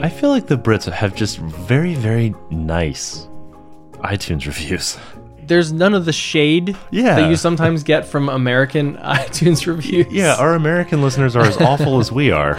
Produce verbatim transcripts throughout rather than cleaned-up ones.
I feel like the Brits have just very, very nice iTunes reviews. There's none of the shade yeah. that you sometimes get from American iTunes reviews. Yeah, our American listeners are as awful as we are.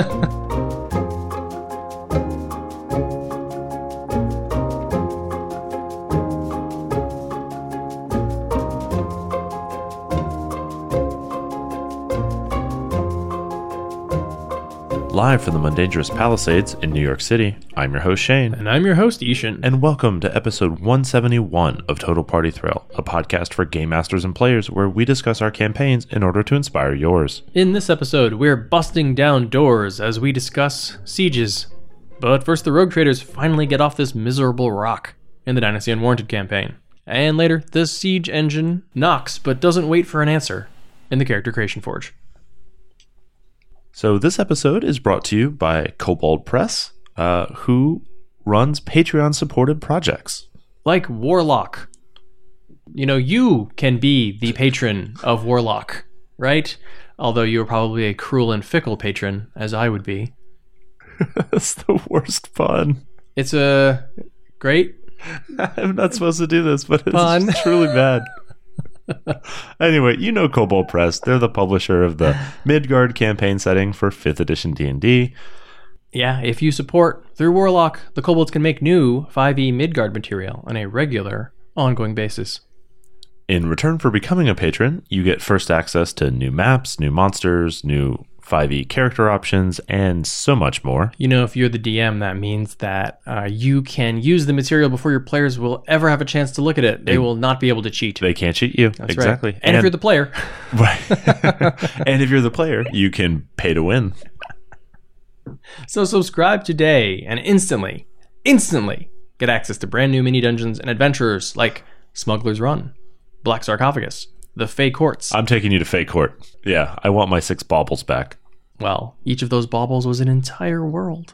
Live from the Mundangerous Palisades in New York City, I'm your host Shane. And I'm your host Ishan. And welcome to episode one seventy-one of Total Party Thrill, a podcast for game masters and players where we discuss our campaigns in order to inspire yours. In this episode, we're busting down doors as we discuss sieges. But first, the rogue traders finally get off this miserable rock in the Dynasty Unwarranted campaign. And later, the siege engine knocks but doesn't wait for an answer in the Character Creation Forge. So this episode is brought to you by Kobold Press, uh, who runs Patreon-supported projects. Like Warlock. You know, you can be the patron of Warlock, right? Although you're probably a cruel and fickle patron, as I would be. That's the worst pun. It's a great... I'm not supposed to do this, but it's pun. truly bad. Anyway, you know Kobold Press. They're the publisher of the Midgard campaign setting for fifth edition D and D. Yeah, if you support through Warlock, the Kobolds can make new five E Midgard material on a regular, ongoing basis. In return for becoming a patron, you get first access to new maps, new monsters, new five E character options, and so much more. You know, if you're the D M, that means that uh, you can use the material before your players will ever have a chance to look at it. They, they will not be able to cheat. They can't cheat you. That's exactly. Right. And, and if you're the player. Right. And if you're the player, you can pay to win. So subscribe today and instantly, instantly get access to brand new mini dungeons and adventures like Smuggler's Run, Black Sarcophagus, the Fey Courts. I'm taking you to Fey Court. Yeah, I want my six baubles back. Well, each of those baubles was an entire world.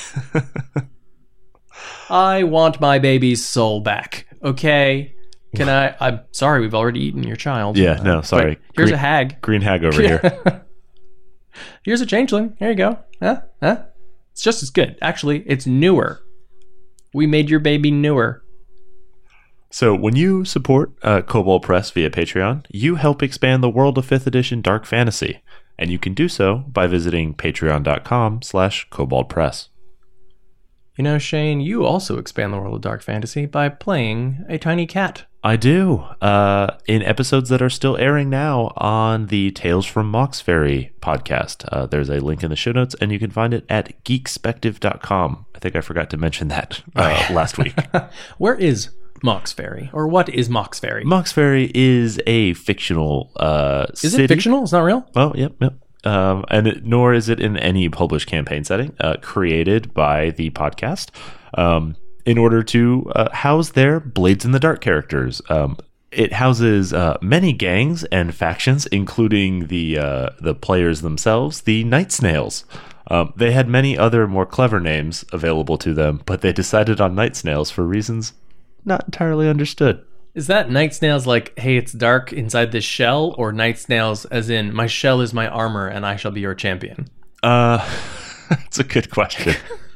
I want my baby's soul back, okay? Can I... I'm sorry, we've already eaten your child. Yeah, no, sorry. But here's green, a hag. Green hag over here. Here's a changeling. Here you go. Huh? Huh? It's just as good. Actually, it's newer. We made your baby newer. So when you support uh, Kobold Press via Patreon, you help expand the world of fifth edition Dark Fantasy. And you can do so by visiting patreon.com slash koboldpress. You know, Shane, you also expand the world of Dark Fantasy by playing a tiny cat. I do. Uh, in episodes that are still airing now on the Tales from Moxferry podcast. Uh, there's a link in the show notes, and you can find it at geekspective dot com. I think I forgot to mention that uh, last week. Where is Moxferry? Or what is Moxferry? Moxferry is a fictional uh, Is city. it fictional? It's not real? Oh, yep, yep. Um, and it, nor is it in any published campaign setting, uh, created by the podcast um, in order to uh, house their Blades in the Dark characters. Um, it houses uh, many gangs and factions, including the uh, the players themselves, the Night Snails. Um, they had many other more clever names available to them, but they decided on Night Snails for reasons not entirely understood. Is that Night Snails like, hey, it's dark inside this shell? Or Night Snails as in, my shell is my armor and I shall be your champion? Uh, that's a good question.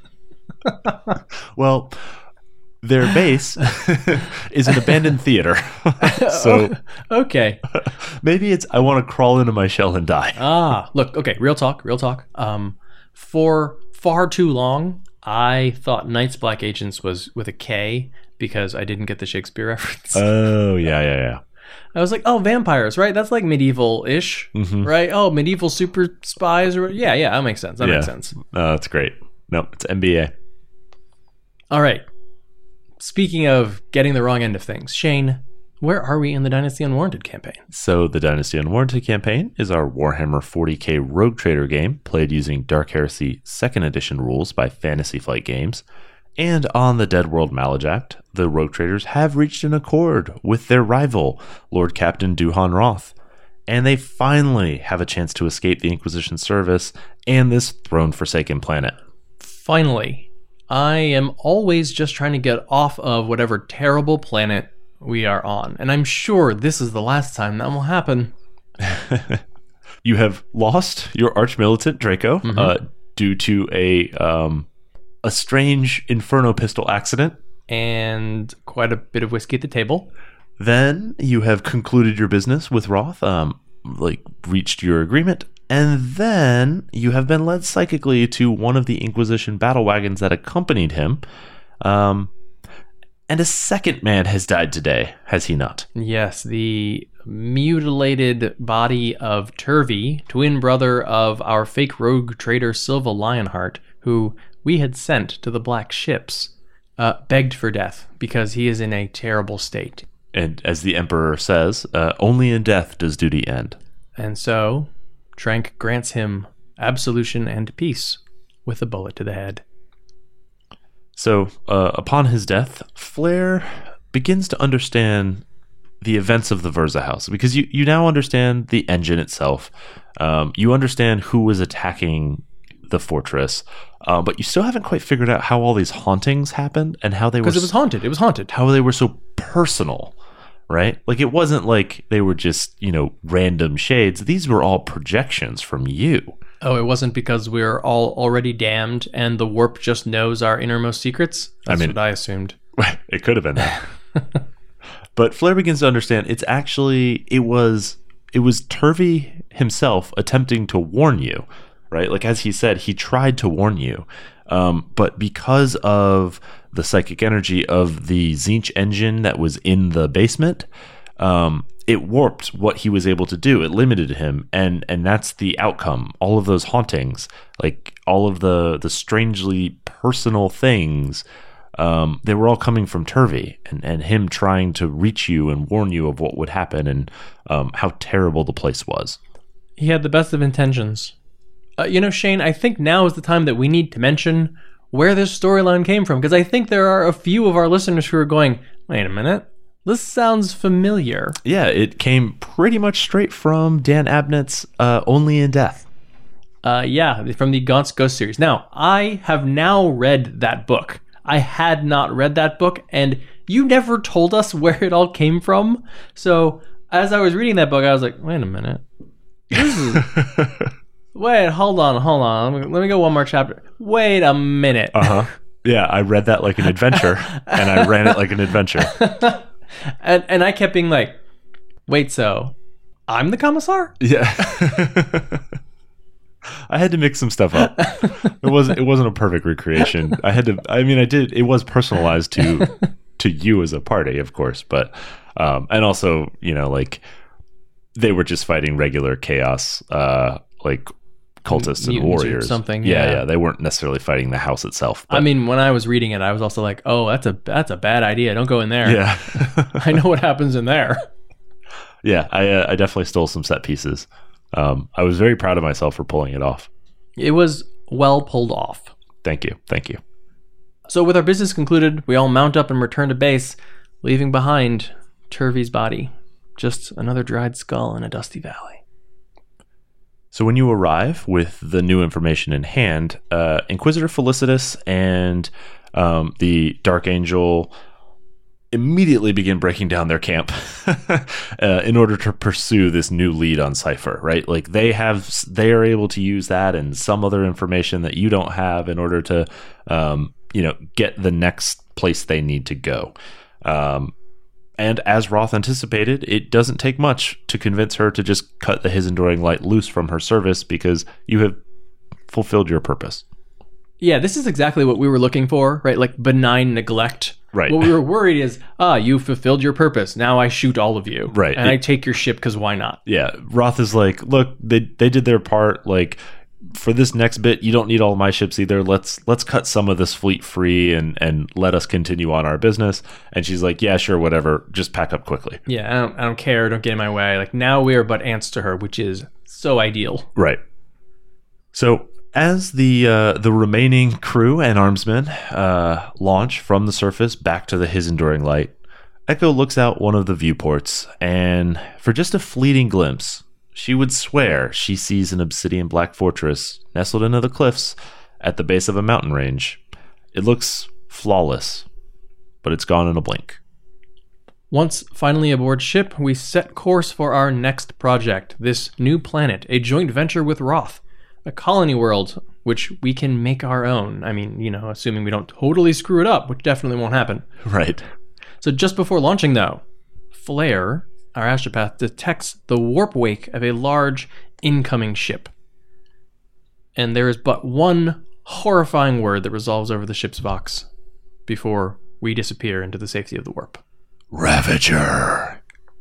Well, their base is an abandoned theater. So okay. Maybe it's, I want to crawl into my shell and die. Ah, look, okay, real talk, real talk. Um, for far too long, I thought Night's Black Agents was with a K because I didn't get the Shakespeare reference. Oh, yeah, yeah, yeah. I was like, oh, vampires, right? That's like medieval-ish, mm-hmm. right? Oh, medieval super spies. Or yeah, yeah, that makes sense. That yeah. makes sense. Uh, that's great. No, it's M B A. All right. Speaking of getting the wrong end of things, Shane, where are we in the Dynasty Unwarranted campaign? So the Dynasty Unwarranted campaign is our Warhammer forty K Rogue Trader game played using Dark Heresy second edition rules by Fantasy Flight Games. And on the Dead World Malajact, the Rogue Traders have reached an accord with their rival, Lord Captain Duhan Roth. And they finally have a chance to escape the Inquisition service and this throne-forsaken planet. Finally. I am always just trying to get off of whatever terrible planet we are on. And I'm sure this is the last time that will happen. You have lost your arch-militant Draco mm-hmm. uh, due to a... Um, a strange Inferno pistol accident. And quite a bit of whiskey at the table. Then you have concluded your business with Roth, um, like reached your agreement. And then you have been led psychically to one of the Inquisition battle wagons that accompanied him. Um, and a second man has died today, has he not? Yes, the mutilated body of Turvey, twin brother of our fake rogue trader Silva Lionheart, who we had sent to the Black Ships, uh, begged for death because he is in a terrible state. And as the Emperor says, uh, only in death does duty end. And so Trank grants him absolution and peace with a bullet to the head. So, uh, upon his death, Flair begins to understand the events of the Verza House, because you, you now understand the engine itself. Um, you understand who was attacking the fortress, uh, but you still haven't quite figured out how all these hauntings happened and how they were... Because it was haunted. It was haunted. How they were so personal, right? Like, it wasn't like they were just, you know, random shades. These were all projections from you. Oh, it wasn't because we're all already damned and the warp just knows our innermost secrets? That's I mean, what I assumed. It could have been that. But Flair begins to understand it's actually, it was, it was Turvey himself attempting to warn you, right? Like, as he said, he tried to warn you. Um, but because of the psychic energy of the Tzeentch engine that was in the basement, um, it warped what he was able to do. It limited him, and and that's the outcome. All of those hauntings, like all of the the strangely personal things, um, they were all coming from Turvey, and, and him trying to reach you and warn you of what would happen and um, how terrible the place was. He had the best of intentions. Uh, you know, Shane, I think now is the time that we need to mention where this storyline came from, because I think there are a few of our listeners who are going, wait a minute, this sounds familiar. Yeah, it came pretty much straight from Dan Abnett's uh, Only in Death. Uh, yeah, from the Gaunt's Ghost series. Now, I have now read that book. I had not read that book, and you never told us where it all came from. So, as I was reading that book, I was like, wait a minute. This is... Wait, hold on, hold on. Let me, let me go one more chapter. Wait a minute. Uh-huh. Yeah, I read that like an adventure, and I ran it like an adventure. And and I kept being like, wait, so I'm the commissar? Yeah. I had to mix some stuff up. It wasn't it wasn't a perfect recreation. I had to I mean I did it was personalized to to you as a party, of course, but um and also, you know, like they were just fighting regular chaos uh like cultists and Mutants or warriors. something. Yeah, Yeah. yeah, they weren't necessarily fighting the house itself. But I mean, when I was reading it, I was also like, oh, that's a that's a bad idea. Don't go in there. yeah. I know what happens in there. Yeah, I uh, I definitely stole some set pieces. Um, I was very proud of myself for pulling it off. It was well pulled off. Thank you, thank you. So with our business concluded, we all mount up and return to base, leaving behind Turvey's body. Just another dried skull in a dusty valley. So when you arrive with the new information in hand, uh, Inquisitor Felicitas and um, the Dark Angel immediately begin breaking down their camp uh, in order to pursue this new lead on Cypher, right? Like they have, they are able to use that and some other information that you don't have in order to, um, you know, get the next place they need to go. Um, and as Roth anticipated, it doesn't take much to convince her to just cut the His Enduring Light loose from her service because you have fulfilled your purpose. Yeah, this is exactly what we were looking for, right? Like benign neglect. Right. What we were worried is, ah, you fulfilled your purpose. Now I shoot all of you. Right. And It- I take your ship because why not? Yeah, Roth is like, look, they they did their part. Like for this next bit, you don't need all my ships either. Let's let's cut some of this fleet free and and let us continue on our business. And she's like, yeah, sure, whatever. Just pack up quickly. Yeah, I don't, I don't care. Don't get in my way. Like now we are but ants to her, which is so ideal. Right. So as the uh, the remaining crew and armsmen uh, launch from the surface back to the His Enduring Light, Echo looks out one of the viewports, and for just a fleeting glimpse, she would swear she sees an obsidian black fortress nestled into the cliffs at the base of a mountain range. It looks flawless, but it's gone in a blink. Once finally aboard ship, we set course for our next project, this new planet, a joint venture with Roth, a colony world which we can make our own. I mean, you know, assuming we don't totally screw it up, which definitely won't happen. Right. So just before launching, though, Flare, our astropath, detects the warp wake of a large incoming ship. And there is but one horrifying word that resolves over the ship's vox before we disappear into the safety of the warp. Ravager.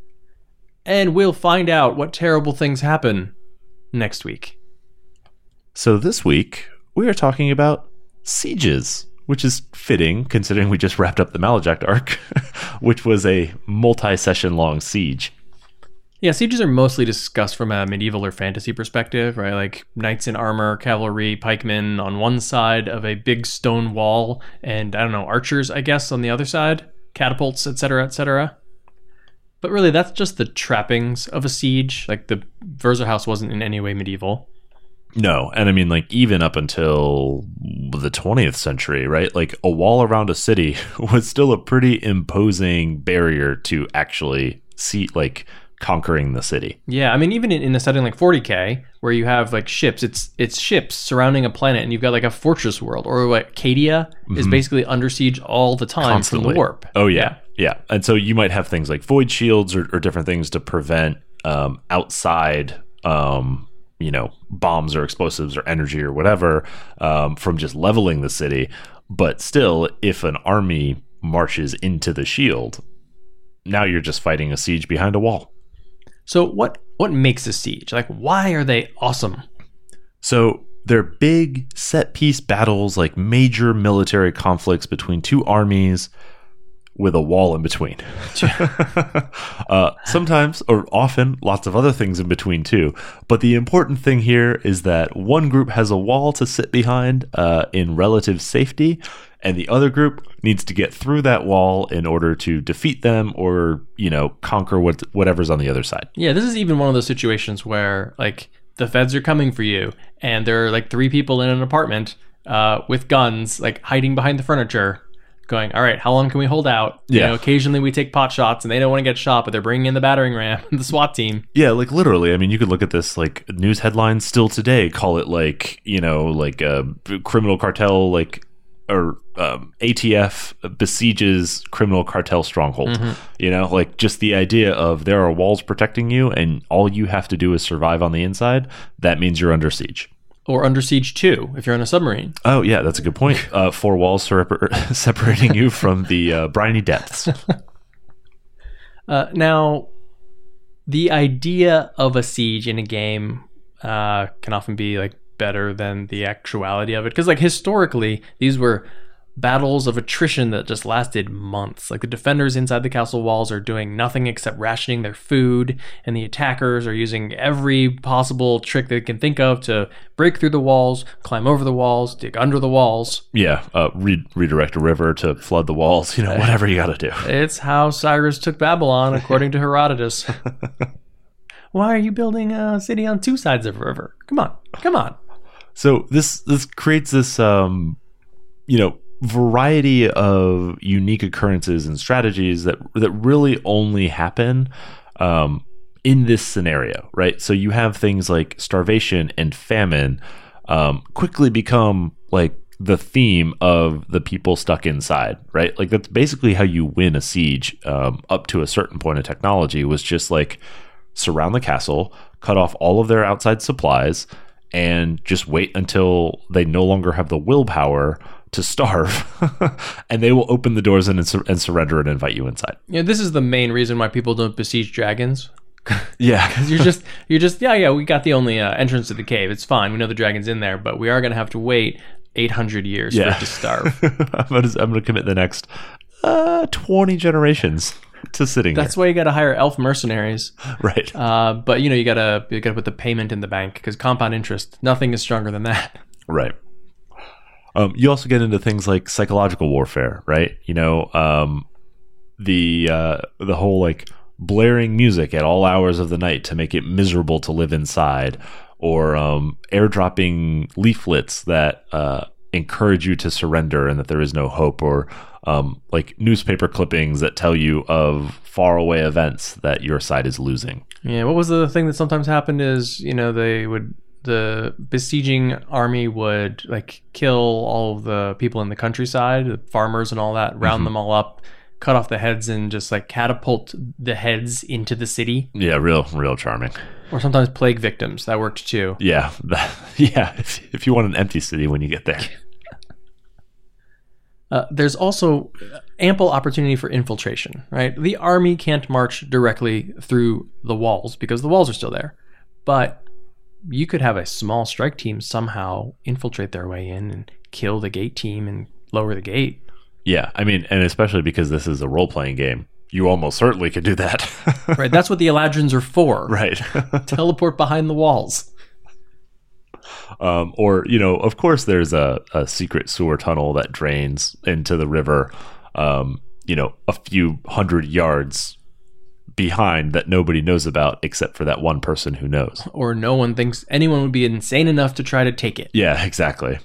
And we'll find out what terrible things happen next week. So this week, we are talking about sieges, which is fitting considering we just wrapped up the Malaject arc, which was a multi-session long siege. Yeah, sieges are mostly discussed from a medieval or fantasy perspective, right? Like knights in armor, cavalry, pikemen on one side of a big stone wall, and I don't know, archers, I guess, on the other side, catapults, et cetera, et cetera. But really, that's just the trappings of a siege. Like the Verza house wasn't in any way medieval. No, and I mean, like, even up until the twentieth century, right? Like, a wall around a city was still a pretty imposing barrier to actually see, like, conquering the city. Yeah, I mean, even in, in a setting like forty K, where you have, like, ships, it's it's ships surrounding a planet, and you've got, like, a fortress world. Or, like, Cadia mm-hmm. is basically under siege all the time Constantly. From the warp. Oh, yeah. yeah. Yeah, and so you might have things like void shields or, or different things to prevent um, outside... Um, you know, bombs or explosives or energy or whatever um, from just leveling the city. But still, if an army marches into the shield, now you're just fighting a siege behind a wall. So what what makes a siege? Like, why are they awesome? So they're big set piece battles, like major military conflicts between two armies with a wall in between. uh, sometimes, or often, lots of other things in between too. But the important thing here is that one group has a wall to sit behind uh, in relative safety, and the other group needs to get through that wall in order to defeat them or, you know, conquer what whatever's on the other side. Yeah, this is even one of those situations where, like, the feds are coming for you, and there are, like, three people in an apartment uh, with guns, like, hiding behind the furniture, going, all right, how long can we hold out? You yeah. know, occasionally we take pot shots and they don't want to get shot, but they're bringing in the battering ram, the SWAT team. Yeah, like literally. I mean, you could look at this like news headlines still today, call it like, you know, like a criminal cartel, like, or um, A T F besieges criminal cartel stronghold. Mm-hmm. You know, like just the idea of there are walls protecting you and all you have to do is survive on the inside. That means you're under siege. Or Under Siege two, if you're on a submarine. Oh, yeah, that's a good point. Uh, four walls separ- separating you from the uh, briny depths. uh, now, the idea of a siege in a game uh, can often be like better than the actuality of it. Because like historically, these were battles of attrition that just lasted months. Like the defenders inside the castle walls are doing nothing except rationing their food, and the attackers are using every possible trick they can think of to break through the walls, climb over the walls, dig under the walls. Yeah, uh, re- redirect a river to flood the walls, you know, whatever you gotta do. It's how Cyrus took Babylon, according to Herodotus. Why are you building a city on two sides of a river? Come on, come on. So this this creates this, um, you know, variety of unique occurrences and strategies that that really only happen um, in this scenario, right? So you have things like starvation and famine um, quickly become like the theme of the people stuck inside, right? Like that's basically how you win a siege um, up to a certain point of technology, was just like surround the castle, cut off all of their outside supplies, and just wait until they no longer have the willpower to starve, and they will open the doors and, and surrender and invite you inside. Yeah, this is the main reason why people don't besiege dragons. Yeah, because you're just you're just yeah yeah we got the only uh, entrance to the cave. It's fine. We know the dragon's in there, but we are gonna have to wait eight hundred years yeah. for it to starve. I'm gonna I'm gonna commit the next uh, twenty generations to sitting. That's here. why you got to hire elf mercenaries, right? Uh, but you know you gotta you gotta put the payment in the bank because compound interest. Nothing is stronger than that. Right. Um, you also get into things like psychological warfare, right? You know, um, the uh, the whole like blaring music at all hours of the night to make it miserable to live inside, or um, airdropping leaflets that uh, encourage you to surrender and that there is no hope, or um, like newspaper clippings that tell you of faraway events that your side is losing. Yeah, what was the thing that sometimes happened is, you know, they would the besieging army would like kill all of the people in the countryside, the farmers and all that, round mm-hmm. them all up, cut off the heads, and just like catapult the heads into the city. Yeah, real, real charming. Or sometimes plague victims. That worked too. Yeah, that, yeah. If, if you want an empty city when you get there. Uh, there's also ample opportunity for infiltration, right? The army can't march directly through the walls because the walls are still there. But you could have a small strike team somehow infiltrate their way in and kill the gate team and lower the gate. Yeah, I mean, and especially because this is a role-playing game, you almost certainly could do that. Right, that's what the Eladrins are for. Right. Teleport behind the walls. Um, or, you know, of course there's a, a secret sewer tunnel that drains into the river, um, you know, a few hundred yards behind that nobody knows about except for that one person who knows. Or no one thinks anyone would be insane enough to try to take it. Yeah, exactly.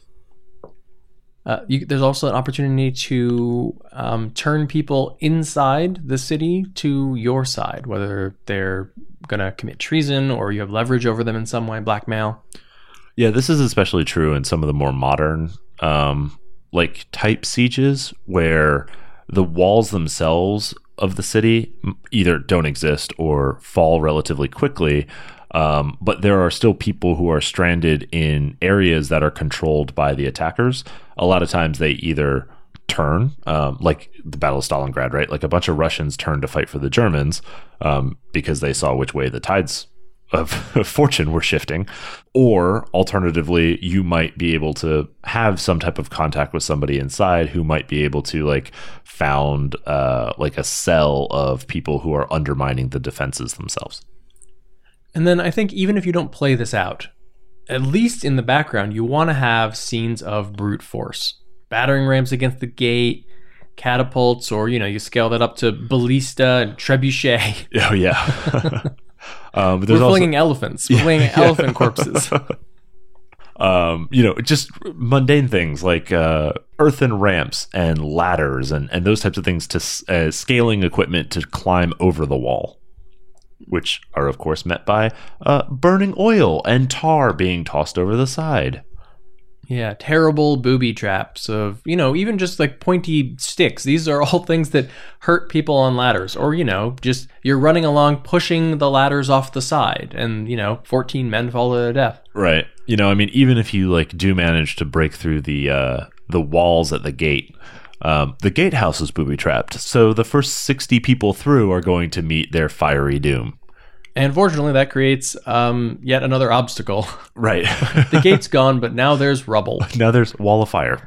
Uh, you, there's also an opportunity to um, turn people inside the city to your side, whether they're going to commit treason or you have leverage over them in some way, blackmail. Yeah, this is especially true in some of the more modern um, like type sieges where the walls themselves of the city either don't exist or fall relatively quickly. Um, but there are still people who are stranded in areas that are controlled by the attackers. A lot of times they either turn, um, like the Battle of Stalingrad, right? Like a bunch of Russians turned to fight for the Germans um, because they saw which way the tides of fortune were shifting. Or alternatively, you might be able to have some type of contact with somebody inside who might be able to like found uh, like a cell of people who are undermining the defenses themselves. And then I think even if you don't play this out, at least in the background, you want to have scenes of brute force. Battering rams against the gate, catapults, or, you know, you scale that up to ballista and trebuchet. Oh, yeah. um, We're flinging also... elephants. We're yeah, flinging yeah. elephant corpses. um, you know, just mundane things like uh, earthen ramps and ladders and, and those types of things to uh, scaling equipment to climb over the wall, which are, of course, met by uh, burning oil and tar being tossed over the side. Yeah, terrible booby traps of, you know, even just like pointy sticks. These are all things that hurt people on ladders. Or, you know, just you're running along pushing the ladders off the side and, you know, fourteen men fall to their death. Right. You know, I mean, even if you like do manage to break through the uh, the walls at the gate, Um, the gatehouse is booby-trapped, so the first sixty people through are going to meet their fiery doom. And fortunately, that creates um, yet another obstacle. Right. The gate's gone, but now there's rubble. Now there's wall of fire.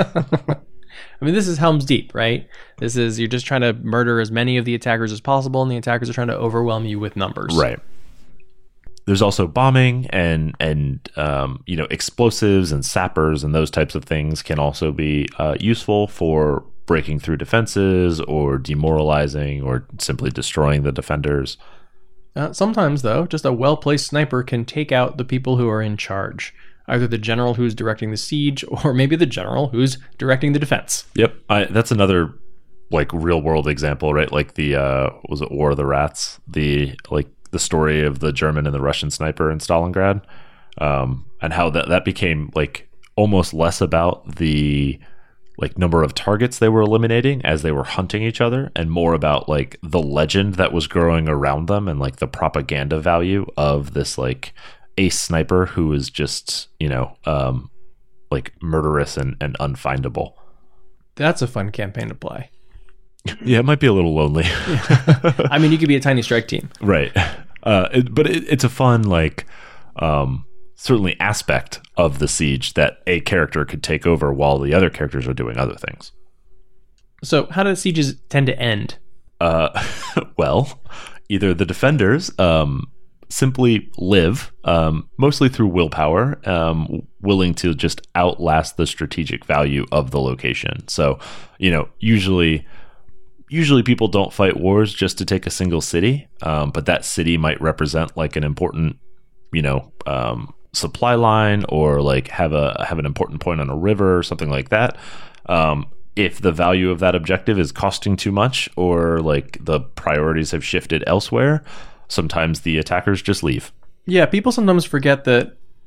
I mean, this is Helm's Deep, right? This is, you're just trying to murder as many of the attackers as possible, and the attackers are trying to overwhelm you with numbers. Right. There's also bombing and, and um, you know, explosives and sappers and those types of things can also be uh, useful for breaking through defenses or demoralizing or simply destroying the defenders. Uh, sometimes, though, just a well-placed sniper can take out the people who are in charge. Either the general who's directing the siege or maybe the general who's directing the defense. Yep. I, that's another like real-world example, right? Like the, uh, what was it, War of the Rats? The, like, the story of the German and the Russian sniper in Stalingrad, um, and how that, that became like almost less about the like number of targets they were eliminating as they were hunting each other and more about like the legend that was growing around them and like the propaganda value of this like ace sniper who is just, you know, um, like murderous and, and unfindable. That's a fun campaign to play. Yeah, it might be a little lonely. I mean, you could be a tiny strike team. Right. Uh, it, but it, it's a fun, like, um, certainly aspect of the siege that a character could take over while the other characters are doing other things. So how do sieges tend to end? Uh, well, either the defenders um, simply live, um, mostly through willpower, um, willing to just outlast the strategic value of the location. So, you know, usually... Usually people don't fight wars just to take a single city, um, but that city might represent like an important, you know, um, supply line or like have a have an important point on a river or something like that. Um, if the value of that objective is costing too much or like the priorities have shifted elsewhere, sometimes the attackers just leave. Yeah, people sometimes forget that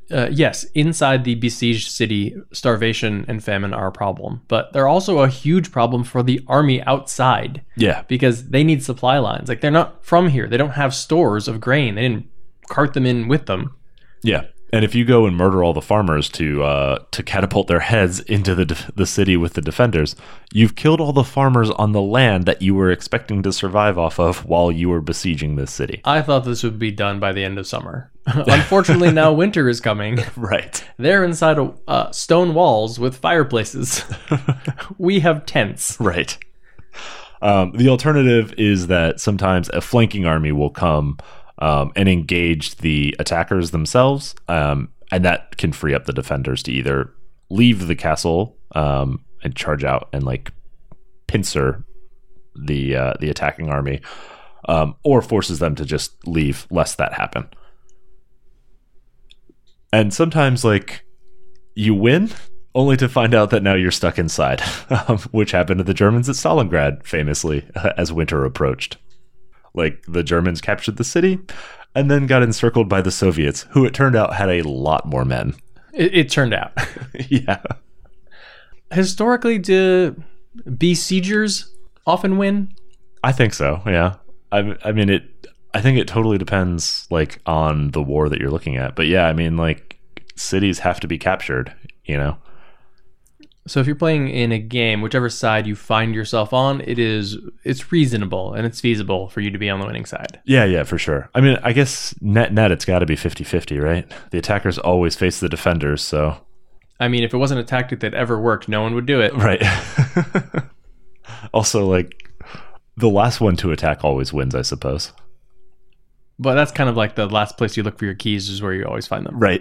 uh, yes, inside the besieged city, starvation and famine are a problem, but they're also a huge problem for the army outside. Yeah. Because they need supply lines. Like, they're not from here. They don't have stores of grain. They didn't cart them in with them. Yeah. And if you go and murder all the farmers to uh, to catapult their heads into the de- the city with the defenders, you've killed all the farmers on the land that you were expecting to survive off of while you were besieging this city. I thought this would be done by the end of summer. Unfortunately, now winter is coming. Right. They're inside a, uh, stone walls with fireplaces. We have tents. Right. Um, the alternative is that sometimes a flanking army will come Um, and engage the attackers themselves, um, and that can free up the defenders to either leave the castle um, and charge out and like pincer the uh, the attacking army, um, or forces them to just leave, lest that happen. And sometimes, like, you win only to find out that now you're stuck inside, um, which happened to the Germans at Stalingrad, famously, uh, as winter approached. Like, the Germans captured the city and then got encircled by the Soviets, who it turned out had a lot more men. It, it turned out. Yeah. Historically, do besiegers often win? I think so, yeah. I, I mean, it. I think it totally depends, like, on the war that you're looking at. But yeah, I mean, like, cities have to be captured, you know? So if you're playing in a game, whichever side you find yourself on, it is it's reasonable and it's feasible for you to be on the winning side. Yeah, yeah, for sure. I mean, I guess net net it's got to be fifty-fifty, right? The attackers always face the defenders, so... I mean, if it wasn't a tactic that ever worked, no one would do it. Right. Also, like, the last one to attack always wins, I suppose. But that's kind of like the last place you look for your keys is where you always find them. Right.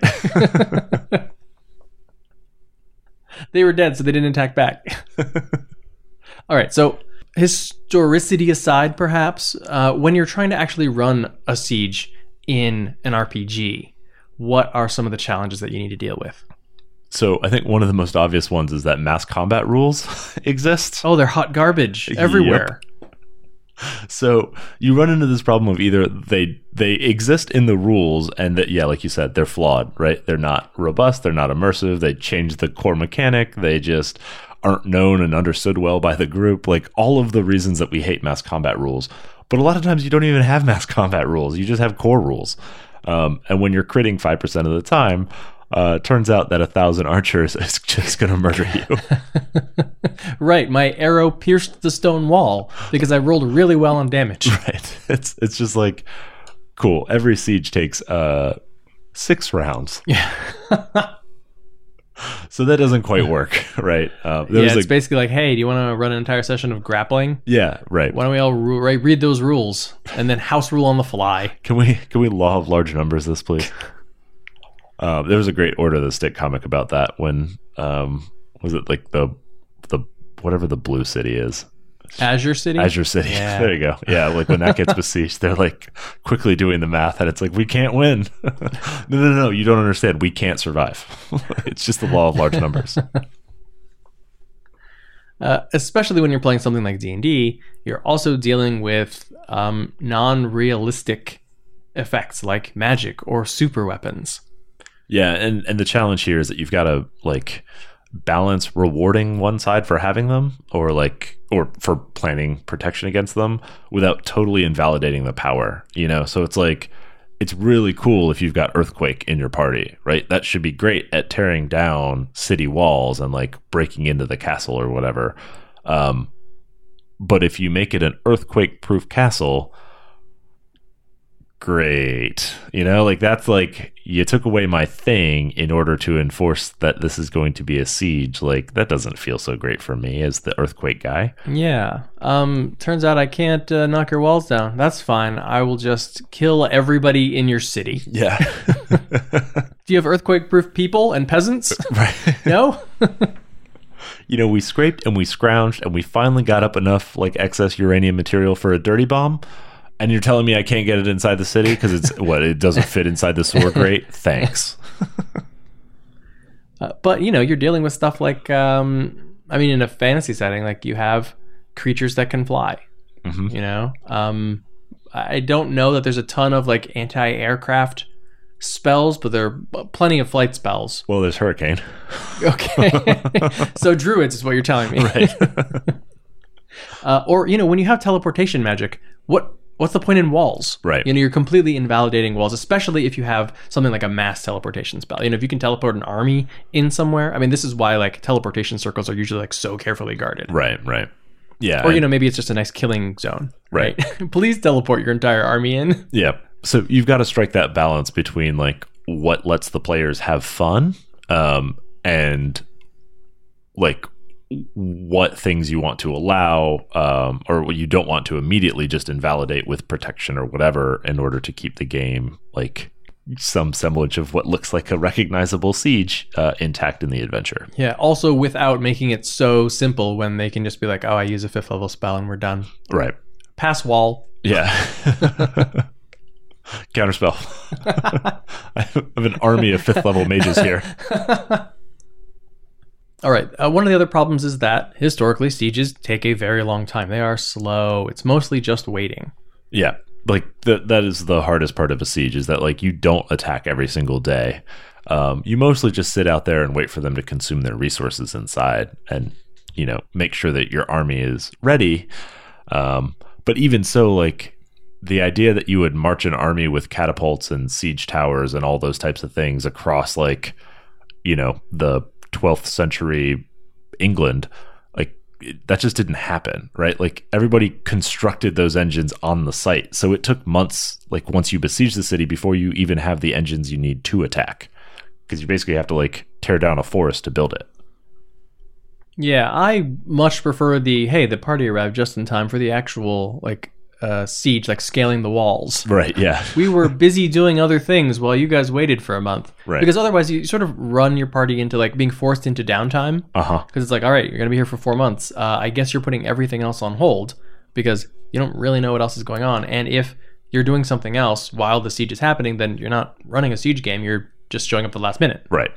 They were dead, so they didn't attack back. All right, so historicity aside, perhaps, uh, when you're trying to actually run a siege in an R P G, what are some of the challenges that you need to deal with? So I think one of the most obvious ones is that mass combat rules exist. Oh, they're hot garbage everywhere. Yep. So you run into this problem of either they they exist in the rules and that, yeah, like you said, they're flawed, right? They're not robust, they're not immersive, they change the core mechanic, they just aren't known and understood well by the group, like all of the reasons that we hate mass combat rules. But a lot of times you don't even have mass combat rules, you just have core rules. Um, and when you're critting five percent of the time, uh, turns out that a thousand archers is just going to murder you. Right, my arrow pierced the stone wall because I rolled really well on damage. Right, it's it's just like, cool. Every siege takes uh six rounds. Yeah. So that doesn't quite work, right? Uh, yeah, it's like, basically like, hey, do you want to run an entire session of grappling? Yeah, right. Why don't we all ru- right, read those rules and then house rule on the fly? Can we can we law of large numbers this, please? Uh, there was a great Order of the Stick comic about that when um, was it like the the whatever the blue city is. Azure City? Azure City. Yeah. There you go. Yeah, like when that gets besieged, they're like quickly doing the math and it's like, we can't win. no, no, no, you don't understand. We can't survive. It's just the law of large numbers. Uh, especially when you're playing something like D and D, you're also dealing with um, non-realistic effects like magic or super weapons. Yeah, and, and the challenge here is that you've got to like balance rewarding one side for having them or like or for planning protection against them without totally invalidating the power, you know? So it's like it's really cool if you've got Earthquake in your party, right? That should be great at tearing down city walls and like breaking into the castle or whatever. Um, but if you make it an earthquake-proof castle, great. You know, like that's like you took away my thing in order to enforce that this is going to be a siege. Like that doesn't feel so great for me as the earthquake guy. Yeah. Um turns out I can't uh, knock your walls down. That's fine. I will just kill everybody in your city. Yeah. Do you have earthquake proof people and peasants? Right. No? You know, we scraped and we scrounged and we finally got up enough like excess uranium material for a dirty bomb. And you're telling me I can't get it inside the city because it's what it doesn't fit inside the sewer grate? Thanks. uh, but you know, you're dealing with stuff like, um, I mean, in a fantasy setting, like you have creatures that can fly. Mm-hmm. You know, um, I don't know that there's a ton of like anti-aircraft spells, but there are plenty of flight spells. Well, there's Hurricane. Okay. So druids is what you're telling me. Right. uh, or, you know, when you have teleportation magic, what what's the point in walls? Right. You know, you're completely invalidating walls, especially if you have something like a mass teleportation spell. You know, if you can teleport an army in somewhere. I mean, this is why, like, teleportation circles are usually, like, so carefully guarded. Right, right. Yeah. Or, you know, maybe it's just a nice killing zone. Right. right? Please teleport your entire army in. Yeah. So you've got to strike that balance between, like, what lets the players have fun um, and, like, what things you want to allow um, or what you don't want to immediately just invalidate with protection or whatever in order to keep the game, like, some semblance of what looks like a recognizable siege uh, intact in the adventure. Yeah, also without making it so simple when they can just be like, oh, I use a fifth level spell and we're done. Right. Pass wall. Yeah. Counterspell. I have an army of fifth level mages here. All right. Uh, one of the other problems is that historically sieges take a very long time. They are slow. It's mostly just waiting. Yeah. Like the, that is the hardest part of a siege is that like you don't attack every single day. Um, you mostly just sit out there and wait for them to consume their resources inside and, you know, make sure that your army is ready. Um, but even so, like the idea that you would march an army with catapults and siege towers and all those types of things across like, you know, the twelfth century England, like that just didn't happen, right? Like everybody constructed those engines on the site. So it took months, like once you besiege the city before you even have the engines you need to attack. Because you basically have to like tear down a forest to build it. Yeah, I much prefer the, hey, the party arrived just in time for the actual like uh, siege, like scaling the walls. Right, yeah. We were busy doing other things while you guys waited for a month. Right. Because otherwise you sort of run your party into like being forced into downtime. Uh-huh. Because it's like, all right, you're going to be here for four months. Uh, I guess you're putting everything else on hold because you don't really know what else is going on. And if you're doing something else while the siege is happening, then you're not running a siege game. You're just showing up at the last minute. Right.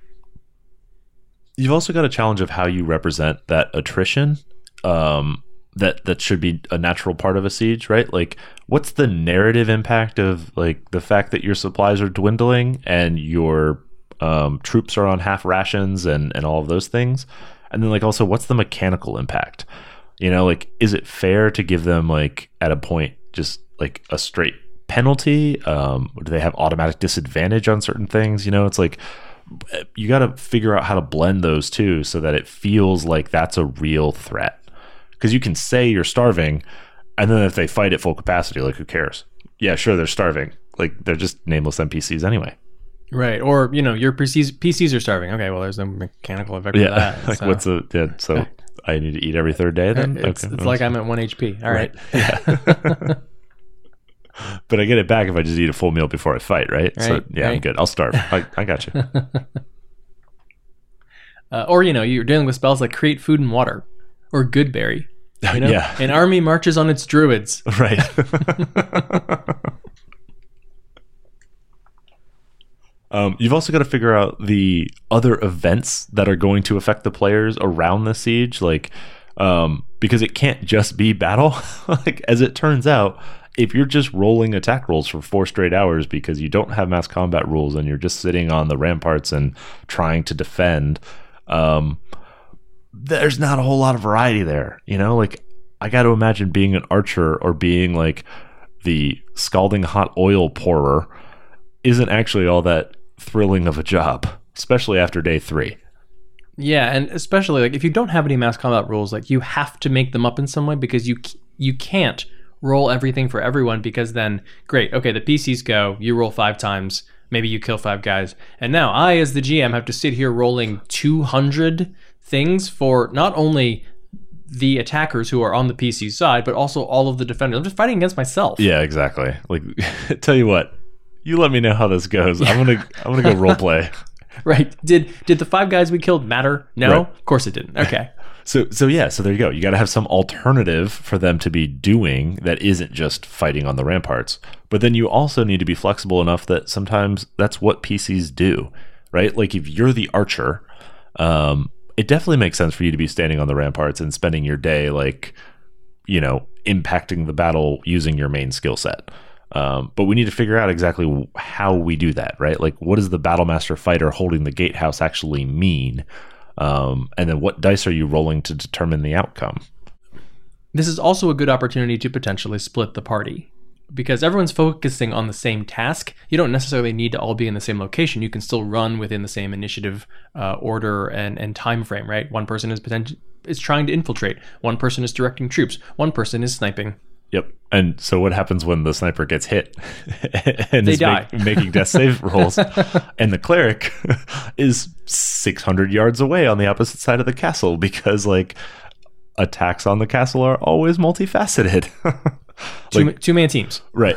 You've also got a challenge of how you represent that attrition. Um, that that should be a natural part of a siege, right? Like, what's the narrative impact of like the fact that your supplies are dwindling and your um, troops are on half rations and and all of those things? And then like also, what's the mechanical impact? You know, like, is it fair to give them like at a point just like a straight penalty? Um, do they have automatic disadvantage on certain things? You know, it's like you got to figure out how to blend those two so that it feels like that's a real threat. Because you can say you're starving, and then if they fight at full capacity, like, who cares? Yeah, sure, they're starving. Like, they're just nameless N P Cs anyway. Right. Or, you know, your P Cs, P Cs are starving. Okay, well, there's no mechanical effect yeah. of that. Like, so. what's a... Yeah, so I need to eat every third day then? It's, okay. it's like I'm at one H P. All right. right. Yeah. But I get it back if I just eat a full meal before I fight, right? right so, yeah, right. I'm good. I'll starve. I, I got you. uh, or, you know, you're dealing with spells like Create Food and Water or Goodberry. You know? Yeah. An army marches on its druids. Right. um, you've also got to figure out the other events that are going to affect the players around the siege, like um, because it can't just be battle. Like, as it turns out, if you're just rolling attack rolls for four straight hours because you don't have mass combat rules and you're just sitting on the ramparts and trying to defend, um, there's not a whole lot of variety there. You know, like, I got to imagine being an archer or being like the scalding hot oil pourer isn't actually all that thrilling of a job, especially after day three. Yeah, and especially like if you don't have any mass combat rules, like you have to make them up in some way because you you can't roll everything for everyone because then, great, okay, the P Cs go, you roll five times, maybe you kill five guys, and now I, as the G M, have to sit here rolling two hundred things for not only the attackers who are on the P C side, but also all of the defenders. I'm just fighting against myself. Yeah, exactly. Like, tell you what, you let me know how this goes. I'm gonna I'm gonna go role play. Right. Did did the five guys we killed matter? No, right. Of course it didn't. Okay. So so yeah, so there you go. You got to have some alternative for them to be doing that isn't just fighting on the ramparts. But then you also need to be flexible enough that sometimes that's what P Cs do, right? Like if you're the archer, um, it definitely makes sense for you to be standing on the ramparts and spending your day like, you know, impacting the battle using your main skill set. Um, but we need to figure out exactly how we do that, right? Like, what does the Battlemaster fighter holding the gatehouse actually mean? Um, and then what dice are you rolling to determine the outcome? This is also a good opportunity to potentially split the party. Because everyone's focusing on the same task, you don't necessarily need to all be in the same location. You can still run within the same initiative uh, order and, and time frame, right? One person is potentially is trying to infiltrate. One person is directing troops. One person is sniping. Yep. And so what happens when the sniper gets hit and They is die. Make, making death save rolls, and the cleric is six hundred yards away on the opposite side of the castle because, like, attacks on the castle are always multifaceted. Two, like, two-man teams. Right.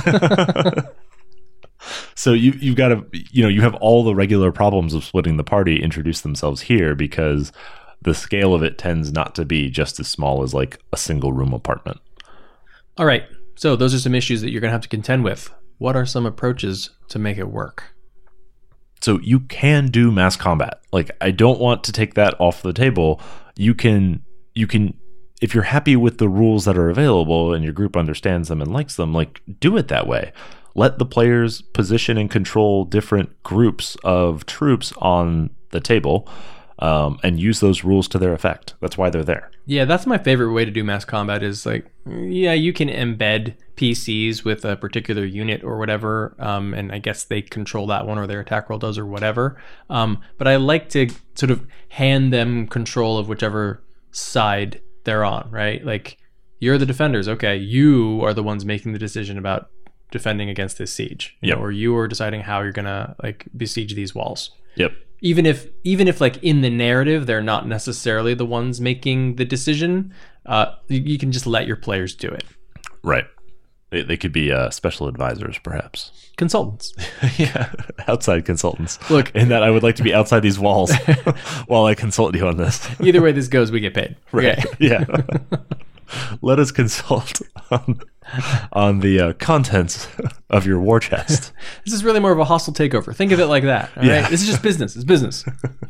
So you, you've got to, you know, you have all the regular problems of splitting the party introduce themselves here because the scale of it tends not to be just as small as like a single room apartment. All right. So those are some issues that you're going to have to contend with. What are some approaches to make it work? So you can do mass combat. Like, I don't want to take that off the table. You can, you can, if you're happy with the rules that are available and your group understands them and likes them, like, do it that way. Let the players position and control different groups of troops on the table, um, and use those rules to their effect. That's why they're there. Yeah, that's my favorite way to do mass combat is like, yeah, you can embed P Cs with a particular unit or whatever, um, and I guess they control that one or their attack roll does or whatever. Um, but I like to sort of hand them control of whichever side they're on, right? Like, you're the defenders. Okay, you are the ones making the decision about defending against this siege, you Yep. know, or you are deciding how you're gonna like besiege these walls. Yep. Even if, even if like in the narrative, they're not necessarily the ones making the decision, uh, you, you can just let your players do it. Right. They, they could be uh, special advisors, perhaps. Consultants. Yeah, outside consultants. Look, In that I would like to be outside these walls while I consult you on this. either way this goes, we get paid. Right. Okay. Yeah. Let us consult on, on the uh, contents of your war chest. This is really more of a hostile takeover. Think of it like that. All Yeah. right. This is just business. It's business.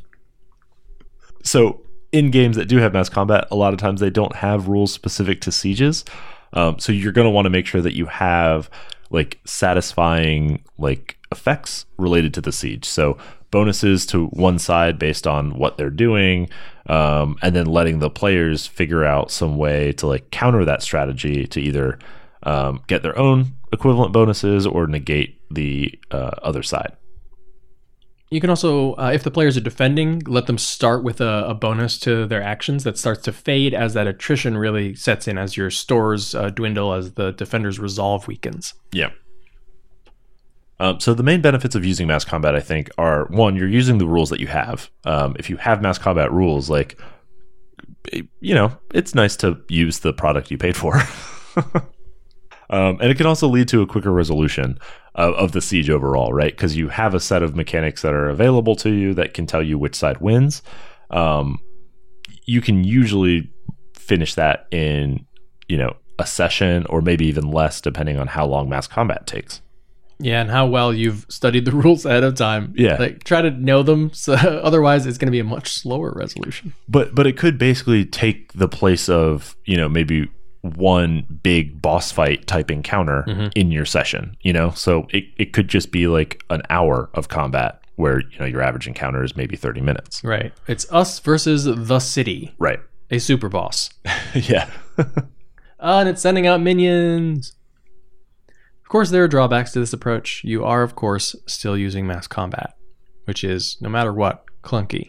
So in games that do have mass combat, a lot of times they don't have rules specific to sieges. Um, so you're going to want to make sure that you have like satisfying like effects related to the siege. So bonuses to one side based on what they're doing, um, and then letting the players figure out some way to like counter that strategy to either um, get their own equivalent bonuses or negate the uh, other side. You can also, uh, if the players are defending, let them start with a, a bonus to their actions that starts to fade as that attrition really sets in, as your stores uh, dwindle, as the defender's resolve weakens. Yeah. Um, so the main benefits of using mass combat, I think, are, one, you're using the rules that you have. Um, if you have mass combat rules, like, you know, it's nice to use the product you paid for. Um, and it can also lead to a quicker resolution of, of the siege overall, right? Because you have a set of mechanics that are available to you that can tell you which side wins. Um, you can usually finish that in, you know, a session or maybe even less, depending on how long mass combat takes. Yeah, and how well you've studied the rules ahead of time. Yeah. Like, try to know them, so otherwise it's going to be a much slower resolution. But but it could basically take the place of, you know, maybe one big boss fight type encounter mm-hmm. in your session, you know? So it, it could just be like an hour of combat where, you know, your average encounter is maybe thirty minutes. Right. It's us versus the city. Right. A super boss. Yeah. uh, and it's sending out minions. Of course, there are drawbacks to this approach. You are, of course, still using mass combat, which is, no matter what, clunky.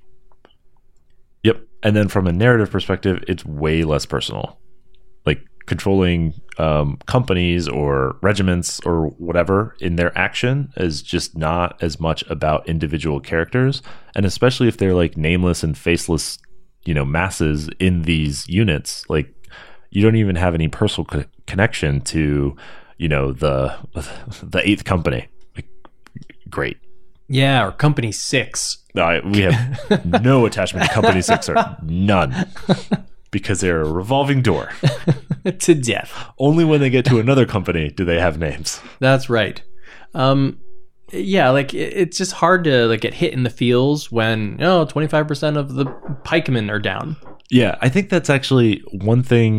Yep. And then from a narrative perspective, it's way less personal. Like controlling um, companies or regiments or whatever in their action is just not as much about individual characters. And especially if they're like nameless and faceless, you know, masses in these units, like you don't even have any personal co- connection to, you know, the the eighth company. Like, great. Yeah, or Company Six. No, we have no attachment to Company Six, or none. Because they're a revolving door. To death. Only when they get to another company do they have names. That's right. Um, yeah, like it, it's just hard to like get hit in the feels when, you know, twenty-five percent of the pikemen are down. Yeah, I think that's actually one thing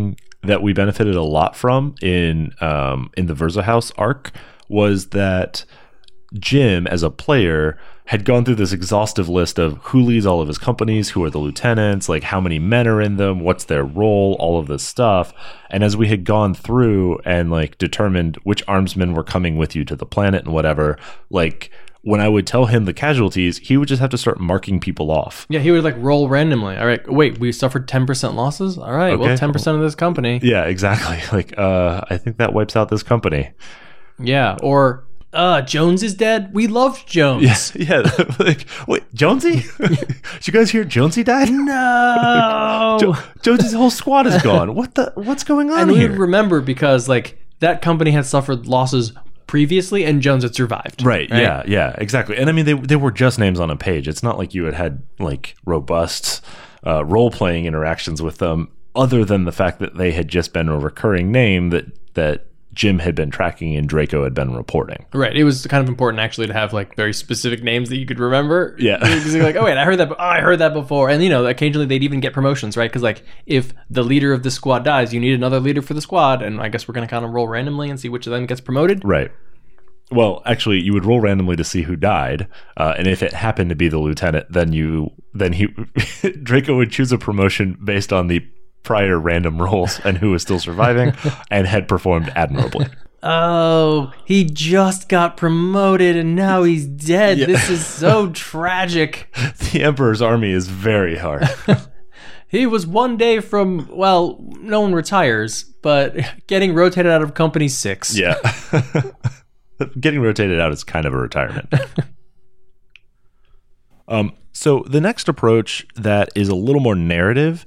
that we benefited a lot from in um, in the Versa House arc was that Jim, as a player, had gone through this exhaustive list of who leads all of his companies, who are the lieutenants, like how many men are in them, what's their role, all of this stuff. And as we had gone through and like determined which armsmen were coming with you to the planet and whatever, like when I would tell him the casualties, he would just have to start marking people off. Yeah, he would like roll randomly. All right, wait, we suffered ten percent losses? All right, Okay. well, ten percent of this company. Yeah, exactly. Like, uh, I think that wipes out this company. Yeah, or... Uh, Jones is dead? We loved Jones. Yeah, yeah. Like, wait, Jonesy? Did you guys hear Jonesy died? No. Jo- Jonesy's whole squad is gone. What the? What's going on And we here? would remember because, like, that company had suffered losses previously and Jones had survived. Right, yeah, yeah, exactly. And I mean, they they were just names on a page. It's not like you had had, like, robust uh, role-playing interactions with them, other than the fact that they had just been a recurring name that that Jim had been tracking and Draco had been reporting. Right. It was kind of important actually to have like very specific names that you could remember. Yeah. Because you're like, oh wait, I heard that. Oh, I heard that before. And you know, occasionally they'd even get promotions, right? Because like if the leader of the squad dies, you need another leader for the squad, and I guess we're gonna kind of roll randomly and see which of them gets promoted. Right. Well, actually, you would roll randomly to see who died, uh, and if it happened to be the lieutenant, then you then he Draco would choose a promotion based on the prior random rolls and who was still surviving and had performed admirably. Oh, he just got promoted and now he's dead. Yeah. This is so tragic. The Emperor's army is very hard. He was one day from, well, no one retires, but getting rotated out of company six. Yeah. Getting rotated out is kind of a retirement. um, so the next approach that is a little more narrative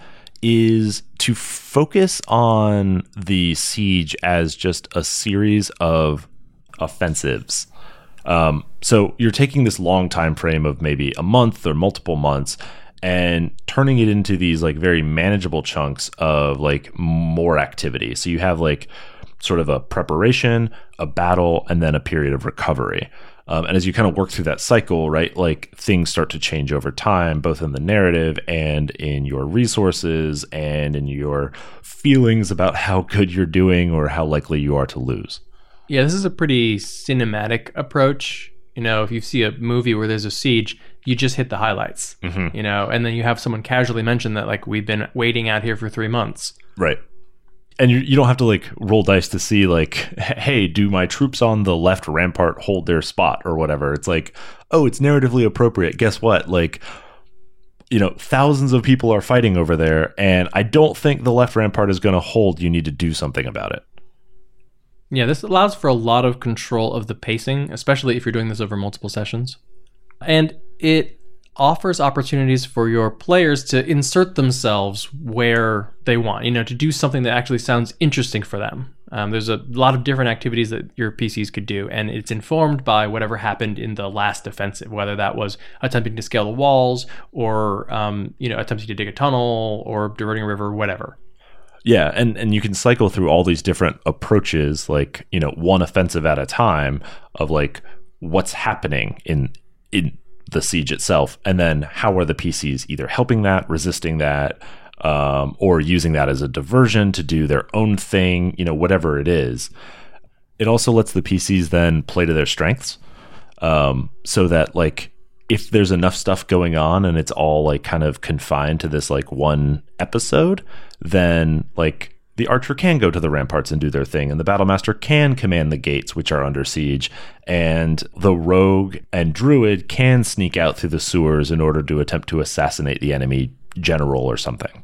is to focus on the siege as just a series of offensives. Um, so you're taking this long time frame of maybe a month or multiple months and turning it into these like very manageable chunks of like more activity. So you have like sort of a preparation, a battle, and then a period of recovery. Um, and as you kind of work through that cycle, right, like things start to change over time, both in the narrative and in your resources and in your feelings about how good you're doing or how likely you are to lose. Yeah, this is a pretty cinematic approach. You know, if you see a movie where there's a siege, you just hit the highlights, Mm-hmm. you know, and then you have someone casually mention that, like, we've been waiting out here for three months. Right. And you, you don't have to like roll dice to see like, hey, do my troops on the left rampart hold their spot or whatever? It's like, oh, it's narratively appropriate. Guess what? Like, you know, thousands of people are fighting over there, and I don't think the left rampart is going to hold. You need to do something about it. Yeah, this allows for a lot of control of the pacing, especially if you're doing this over multiple sessions. And it offers opportunities for your players to insert themselves where they want, you know, to do something that actually sounds interesting for them. Um, there's a lot of different activities that your P Cs could do, and it's informed by whatever happened in the last offensive, whether that was attempting to scale the walls or, um, you know, attempting to dig a tunnel or diverting a river, whatever. Yeah, and, and you can cycle through all these different approaches, like, you know, one offensive at a time of like what's happening in in the siege itself, and then how are the P Cs either helping that, resisting that, um, or using that as a diversion to do their own thing, you know, whatever it is. It also lets the P Cs then play to their strengths, um, so that like if there's enough stuff going on and it's all like kind of confined to this like one episode, then like the archer can go to the ramparts and do their thing, and the battlemaster can command the gates, which are under siege, and the rogue and druid can sneak out through the sewers in order to attempt to assassinate the enemy general or something.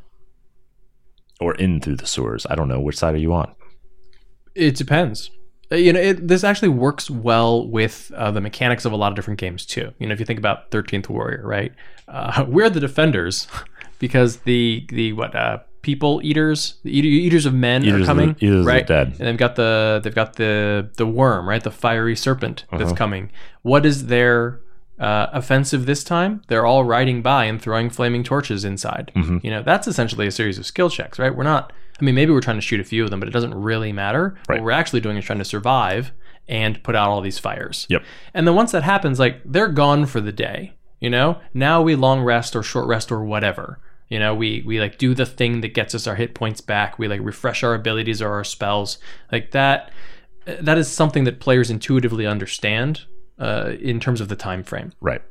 Or in through the sewers. I don't know. Which side are you on? It depends. Uh, You know, it, this actually works well with uh, the mechanics of a lot of different games too. You know, if you think about thirteenth Warrior, right? Uh, we're the defenders because the the what uh, people eaters, the eater, eaters of men Eaters are of coming, the- eaters of right? the dead. And they've got the they've got the the worm, right? The fiery serpent that's Uh-huh. coming. What is their uh, offensive this time? They're all riding by and throwing flaming torches inside. Mm-hmm. You know, that's essentially a series of skill checks, right? We're not. I mean, maybe we're trying to shoot a few of them, but it doesn't really matter. Right. What we're actually doing is trying to survive and put out all these fires. Yep. And then once that happens, like, they're gone for the day, you know? Now we long rest or short rest or whatever. You know, we we like do the thing that gets us our hit points back. We like refresh our abilities or our spells. Like that that is something that players intuitively understand uh, in terms of the time frame. Right.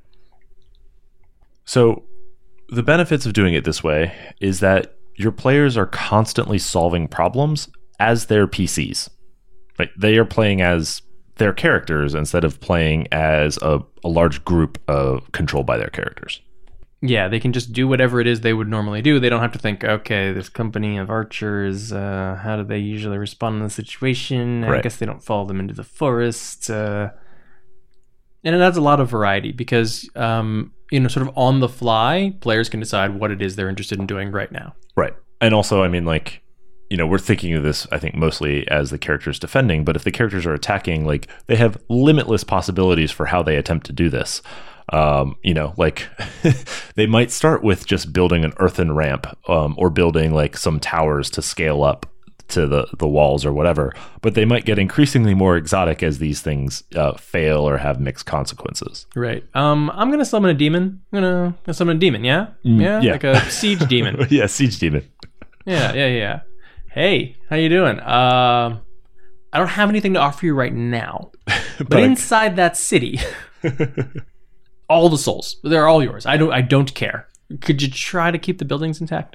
So the benefits of doing it this way is that your players are constantly solving problems as their P Cs. Right? They are playing as their characters instead of playing as a, a large group of controlled by their characters. Yeah, they can just do whatever it is they would normally do. They don't have to think, okay, this company of archers, uh, how do they usually respond in the situation? I Right. guess they don't follow them into the forest. Uh, and it adds a lot of variety because, um, you know, sort of on the fly, players can decide what it is they're interested in doing right now. Right. And also, I mean, like, you know, we're thinking of this, I think, mostly as the characters defending, but if the characters are attacking, like, they have limitless possibilities for how they attempt to do this. Um, you know, like, they might start with just building an earthen ramp um, or building, like, some towers to scale up to the, the walls or whatever, but they might get increasingly more exotic as these things uh, fail or have mixed consequences. Right. Um, I'm going to summon a demon. I'm going to summon a demon, yeah? Yeah? yeah. Like a siege demon. Yeah, siege demon. Yeah, yeah, yeah. Hey, how you doing? Uh, I don't have anything to offer you right now. But, But I- inside that city, all the souls, they're all yours. I don't I don't care. Could you try to keep the buildings intact?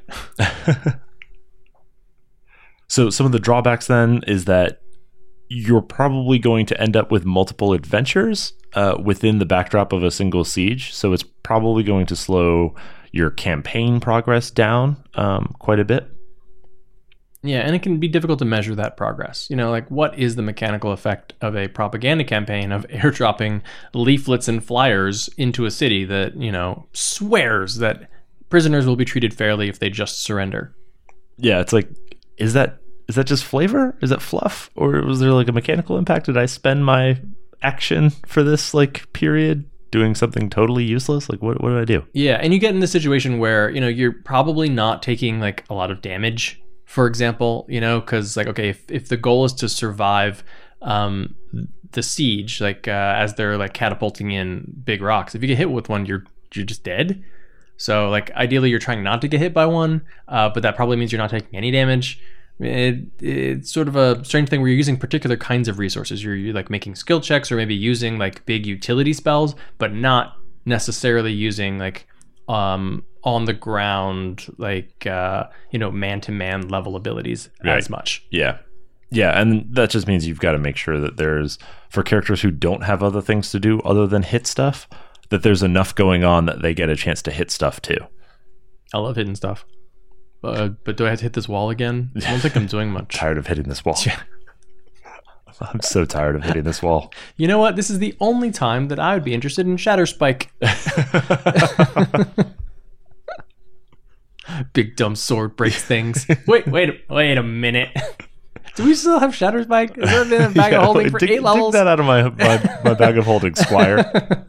So some of the drawbacks then is that you're probably going to end up with multiple adventures uh, within the backdrop of a single siege. So it's probably going to slow your campaign progress down um, quite a bit. Yeah, and it can be difficult to measure that progress. You know, like what is the mechanical effect of a propaganda campaign of airdropping leaflets and flyers into a city that, you know, swears that prisoners will be treated fairly if they just surrender? Yeah, it's like, is that is that just flavor? Is that fluff? Or was there like a mechanical impact? Did I spend my action for this like period doing something totally useless? Like what what did I do? Yeah, and you get in the situation where, you know, you're probably not taking like a lot of damage, for example, you know, because like, okay, if, if the goal is to survive um, the siege, like uh, as they're like catapulting in big rocks, if you get hit with one, you're you're just dead. So like ideally you're trying not to get hit by one, uh, but that probably means you're not taking any damage. It, it's sort of a strange thing where you're using particular kinds of resources. You're, you're like making skill checks or maybe using like big utility spells, but not necessarily using like um, on the ground, like, uh, you know, man-to-man level abilities Right. as much. Yeah. Yeah, and that just means you've got to make sure that there's, for characters who don't have other things to do other than hit stuff, that there's enough going on that they get a chance to hit stuff too. I love hitting stuff. Uh, but do I have to hit this wall again? I don't think I'm doing much. Tired of hitting this wall. Yeah. I'm so tired of hitting this wall. You know what? This is the only time that I would be interested in Shatter Spike. Big dumb sword breaks things. Wait, wait, wait a minute. Do we still have Shatter Spike? Has there been a bag Yeah, of holding for dig, eight levels? Dig that out of my, my, my bag of holding, Squire.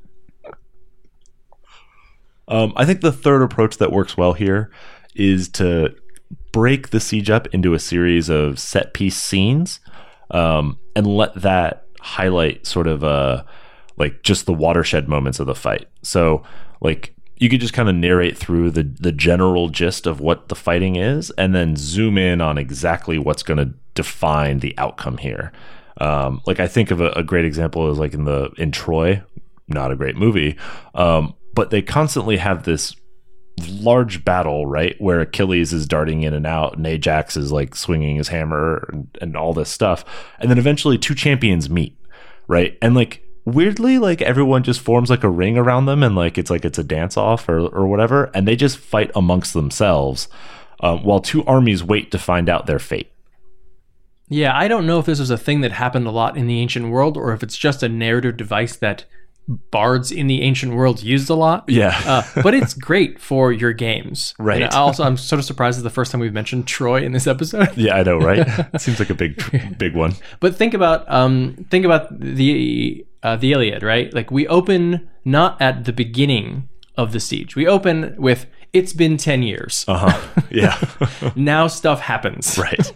um, I think the third approach that works well here is to break the siege up into a series of set piece scenes um, and let that highlight sort of uh, like just the watershed moments of the fight. So like you could just kind of narrate through the, the general gist of what the fighting is and then zoom in on exactly what's going to define the outcome here. Um, like I think of a, a great example is like in the in Troy, not a great movie, um, but they constantly have this large battle, right, where Achilles is darting in and out and Ajax is like swinging his hammer and, and all this stuff, and then eventually two champions meet, right, and like weirdly like everyone just forms like a ring around them and like it's like it's a dance off or or whatever, and they just fight amongst themselves um, while two armies wait to find out their fate. Yeah, I don't know if this was a thing that happened a lot in the ancient world or if it's just a narrative device that bards in the ancient world used a lot. Yeah. uh, but it's great for your games. Right. And also, I'm sort of surprised it's the first time we've mentioned Troy in this episode. Yeah, I know, right? It seems like a big, big one. But think about, um, think about the uh, the Iliad, right? Like we open not at the beginning of the siege. We open with "It's been ten years." Uh huh. Yeah. Now stuff happens. Right.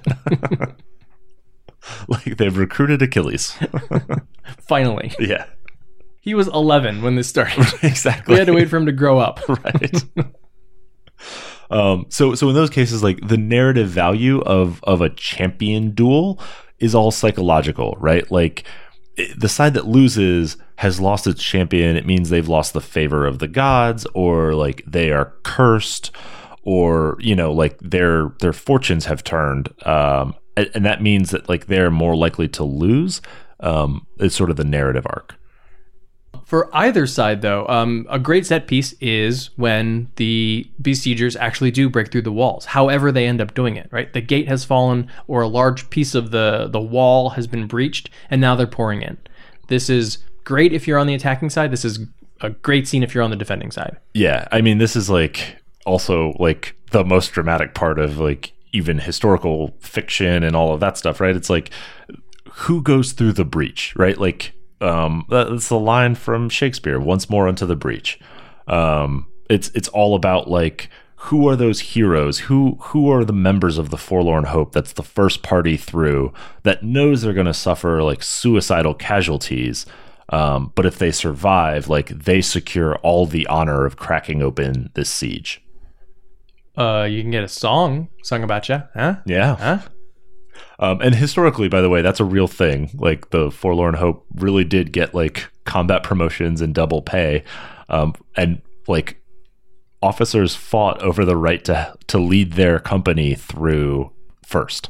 Like they've recruited Achilles. Finally. Yeah. He was eleven when this started. Exactly. We had to wait for him to grow up. Right. Um, so so in those cases, like the narrative value of of a champion duel is all psychological, right? Like the side that loses has lost its champion. It means they've lost the favor of the gods, or like they are cursed, or you know, like their their fortunes have turned, um, and, and that means that like they're more likely to lose. Um, it's sort of the narrative arc. For either side, though, um, a great set piece is when the besiegers actually do break through the walls, however they end up doing it, right? The gate has fallen, or a large piece of the, the wall has been breached, and now they're pouring in. This is great if you're on the attacking side. This is a great scene if you're on the defending side. Yeah, I mean, this is like also like the most dramatic part of like even historical fiction and all of that stuff, right? It's like, who goes through the breach, right? Like, Um, that's the line from Shakespeare, once more unto the breach. Um, it's it's all about like, who are those heroes? Who who are the members of the Forlorn Hope that's the first party through, that knows they're going to suffer like suicidal casualties, um, but if they survive, like they secure all the honor of cracking open this siege. Uh, you can get a song sung about you, huh? Yeah. Huh? Um, and historically, by the way, that's a real thing. Like the Forlorn Hope really did get like combat promotions and double pay. Um, and like officers fought over the right to to lead their company through first.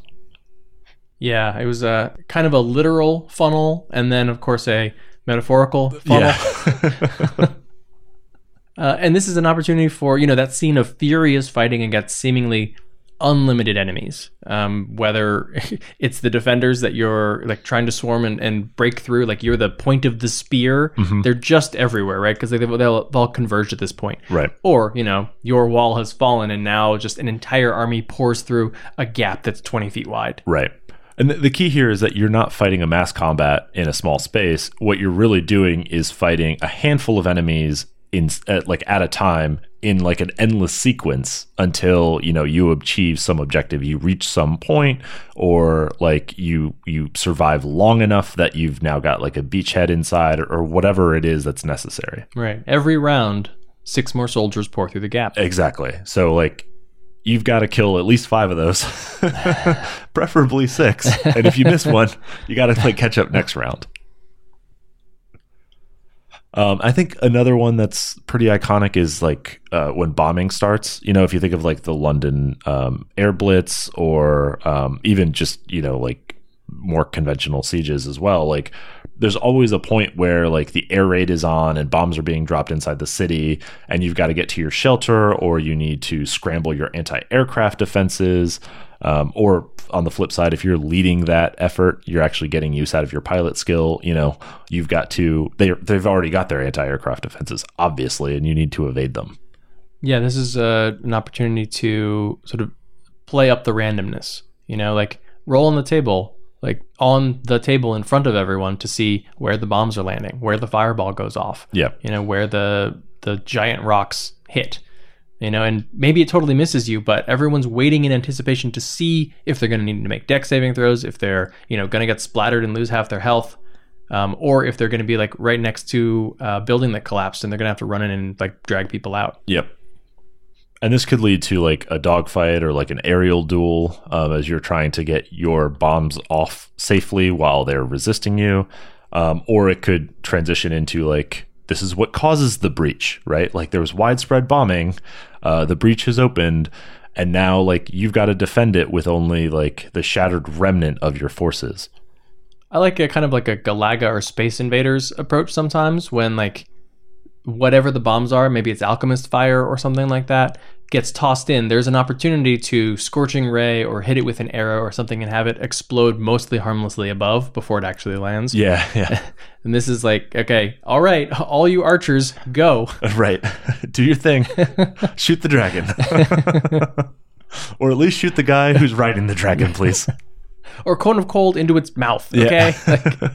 Yeah, it was a kind of a literal funnel, and then of course a metaphorical funnel. Yeah. uh, and this is an opportunity for, you know, that scene of furious fighting against seemingly unlimited enemies, um, whether it's the defenders that you're like trying to swarm and, and break through, like you're the point of the spear. Mm-hmm. They're just everywhere, right? Because they've, they'll, they'll converge at this point. Right. Or, you know, your wall has fallen and now just an entire army pours through a gap that's twenty feet wide. Right. And the, the key here is that you're not fighting a mass combat in a small space. What you're really doing is fighting a handful of enemies in at, like at a time, in like an endless sequence until, you know, you achieve some objective, you reach some point, or like you you survive long enough that you've now got like a beachhead inside, or, or whatever it is that's necessary. Right. Every round, six more soldiers pour through the gap. Exactly. So like you've got to kill at least five of those, preferably six. And if you miss one, you got to like catch up next round. Um, I think another one that's pretty iconic is like uh, when bombing starts. You know, if you think of like the London um, air blitz, or um, even just, you know, like more conventional sieges as well. Like there's always a point where like the air raid is on and bombs are being dropped inside the city, and you've got to get to your shelter, or you need to scramble your anti-aircraft defenses. Um, or on the flip side, if you're leading that effort, you're actually getting use out of your pilot skill. You know, you've got to, they, they've already got their anti-aircraft defenses, obviously, and you need to evade them. Yeah, this is uh, an opportunity to sort of play up the randomness, you know, like roll on the table, like on the table in front of everyone to see where the bombs are landing, where the fireball goes off, yeah, you know, where the the giant rocks hit. You know, and maybe it totally misses you, but everyone's waiting in anticipation to see if they're going to need to make dex saving throws, if they're, you know, going to get splattered and lose half their health, um, or if they're going to be like right next to a building that collapsed and they're going to have to run in and like drag people out. Yep. And this could lead to like a dogfight or like an aerial duel um, as you're trying to get your bombs off safely while they're resisting you. Um, or it could transition into like, this is what causes the breach, right? Like there was widespread bombing, uh, the breach has opened, and now like you've got to defend it with only like the shattered remnant of your forces. I like a kind of like a Galaga or Space Invaders approach sometimes, when like whatever the bombs are, maybe it's alchemist fire or something like that, gets tossed in. There's an opportunity to scorching ray or hit it with an arrow or something and have it explode mostly harmlessly above before it actually lands. Yeah, yeah. And this is like, okay, all right, all you archers, go. Right. Do your thing. Shoot the dragon. Or at least shoot the guy who's riding the dragon, please. Or cone of cold into its mouth, okay? Yeah. Like,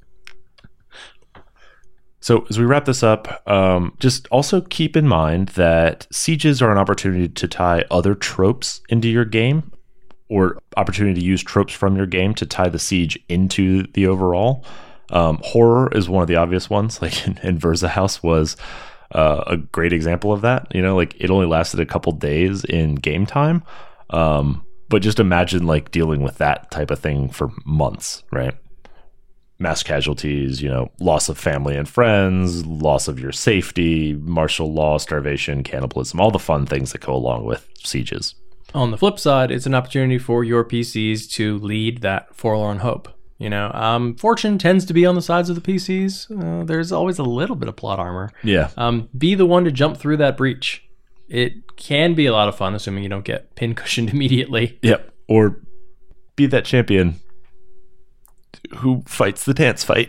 so as we wrap this up, um, just also keep in mind that sieges are an opportunity to tie other tropes into your game, or opportunity to use tropes from your game to tie the siege into the overall. Um, horror is one of the obvious ones, like in, in Verza House was uh, a great example of that. You know, like it only lasted a couple days in game time. Um, but just imagine like dealing with that type of thing for months, right? Mass casualties, you know, loss of family and friends, loss of your safety, martial law, starvation, cannibalism, all the fun things that go along with sieges. On the flip side, it's an opportunity for your P Cs to lead that forlorn hope. You know, um, fortune tends to be on the sides of the P Cs. Uh, there's always a little bit of plot armor. Yeah. Um, be the one to jump through that breach. It can be a lot of fun, assuming you don't get pincushioned immediately. Yep. Or be that champion who fights the dance fight.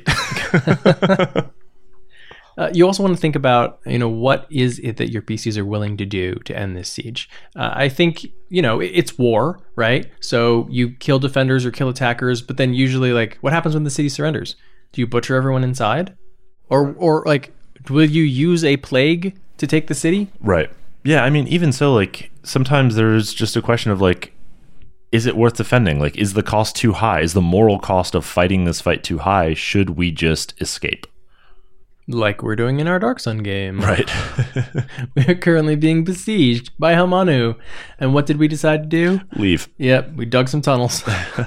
uh, you also want to think about, you know, what is it that your P Cs are willing to do to end this siege? Uh, I think, you know, it, it's war, right? So you kill defenders or kill attackers, but then usually, like, what happens when the city surrenders? Do you butcher everyone inside? Or, or like, will you use a plague to take the city? Right. Yeah, I mean, even so, like, sometimes there's just a question of, like, is it worth defending? Like, is the cost too high? Is the moral cost of fighting this fight too high? Should we just escape? Like we're doing in our Dark Sun game. Right. We're currently being besieged by Hamanu. And what did we decide to do? Leave. Yep, we dug some tunnels.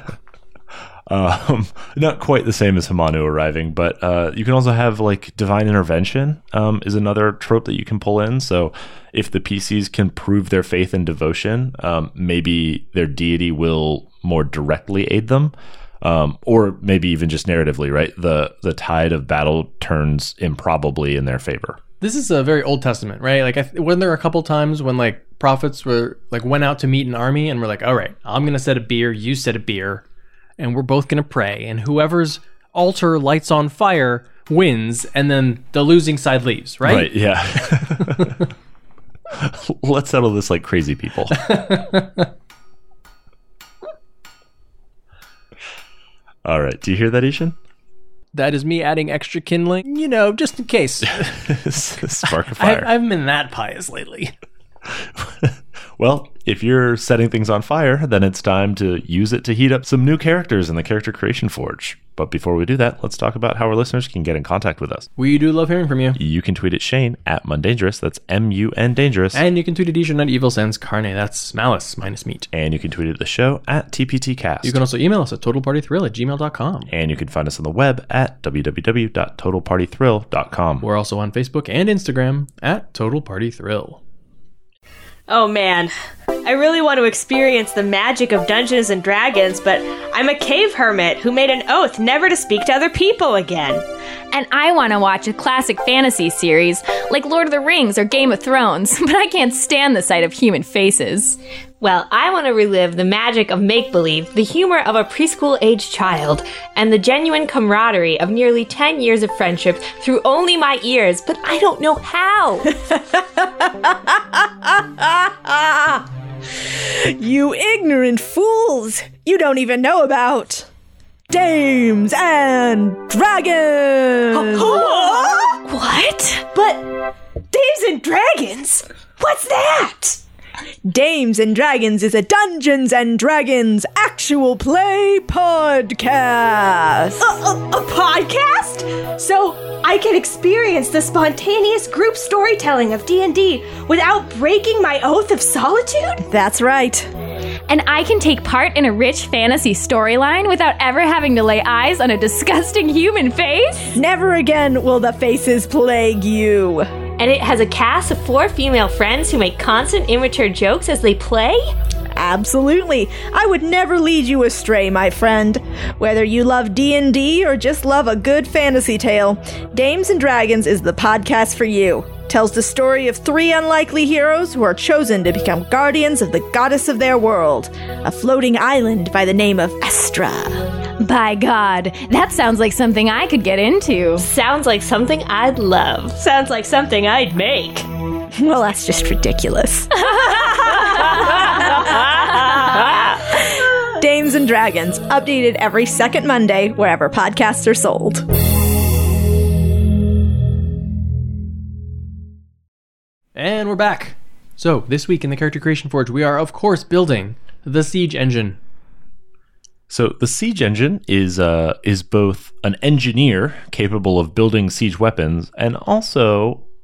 Um, not quite the same as Hamanu arriving, but uh, you can also have like divine intervention um, is another trope that you can pull in. So if the P Cs can prove their faith and devotion, um, maybe their deity will more directly aid them, um, or maybe even just narratively, right? The the tide of battle turns improbably in their favor. This is a very Old Testament, right? Like, I th- wasn't there a couple times when like prophets were like went out to meet an army and were like, all right, I'm going to set a beer, you set a beer, and we're both going to pray, and whoever's altar lights on fire wins, and then the losing side leaves, right? Right, yeah. Let's settle this like crazy people. All right, do you hear that, Ishan? That is me adding extra kindling, you know, just in case. Spark of I, fire. I haven't been that pious lately. Well, if you're setting things on fire, then it's time to use it to heat up some new characters in the Character Creation Forge. But before we do that, let's talk about how our listeners can get in contact with us. We do love hearing from you. You can tweet at Shane at Mundangerous. That's M U N Dangerous. And you can tweet at Ishan at Evil Sans Carne. That's malice minus meat. And you can tweet at the show at T P T cast. You can also email us at totalpartythrill at gmail dot com. And you can find us on the web at w w w dot total party thrill dot com. We're also on Facebook and Instagram at Total Party Thrill. Oh man, I really want to experience the magic of Dungeons and Dragons, but I'm a cave hermit who made an oath never to speak to other people again. And I want to watch a classic fantasy series like Lord of the Rings or Game of Thrones, but I can't stand the sight of human faces. Well, I want to relive the magic of make-believe, the humor of a preschool-aged child, and the genuine camaraderie of nearly ten years of friendship through only my ears, but I don't know how. You ignorant fools! You don't even know about Dames and Dragons! What? But Dames and Dragons? What's that? Dames and Dragons is a Dungeons and Dragons actual play podcast. A, a, a podcast? So I can experience the spontaneous group storytelling of D and D without breaking my oath of solitude? That's right. And I can take part in a rich fantasy storyline without ever having to lay eyes on a disgusting human face? Never again will the faces plague you. And it has a cast of four female friends who make constant immature jokes as they play? Absolutely. I would never lead you astray, my friend. Whether you love D and D or just love a good fantasy tale, Dames and Dragons is the podcast for you. Tells the story of three unlikely heroes who are chosen to become guardians of the goddess of their world, a floating island by the name of Estra. By God, that sounds like something I could get into. Sounds like something I'd love. Sounds like something I'd make. Well, that's just ridiculous. Dames and Dragons, updated every second Monday wherever podcasts are sold. And we're back. So, this week in the Character Creation Forge, we are, of course, building the Siege Engine. So the Siege Engine is uh, is both an engineer capable of building siege weapons and also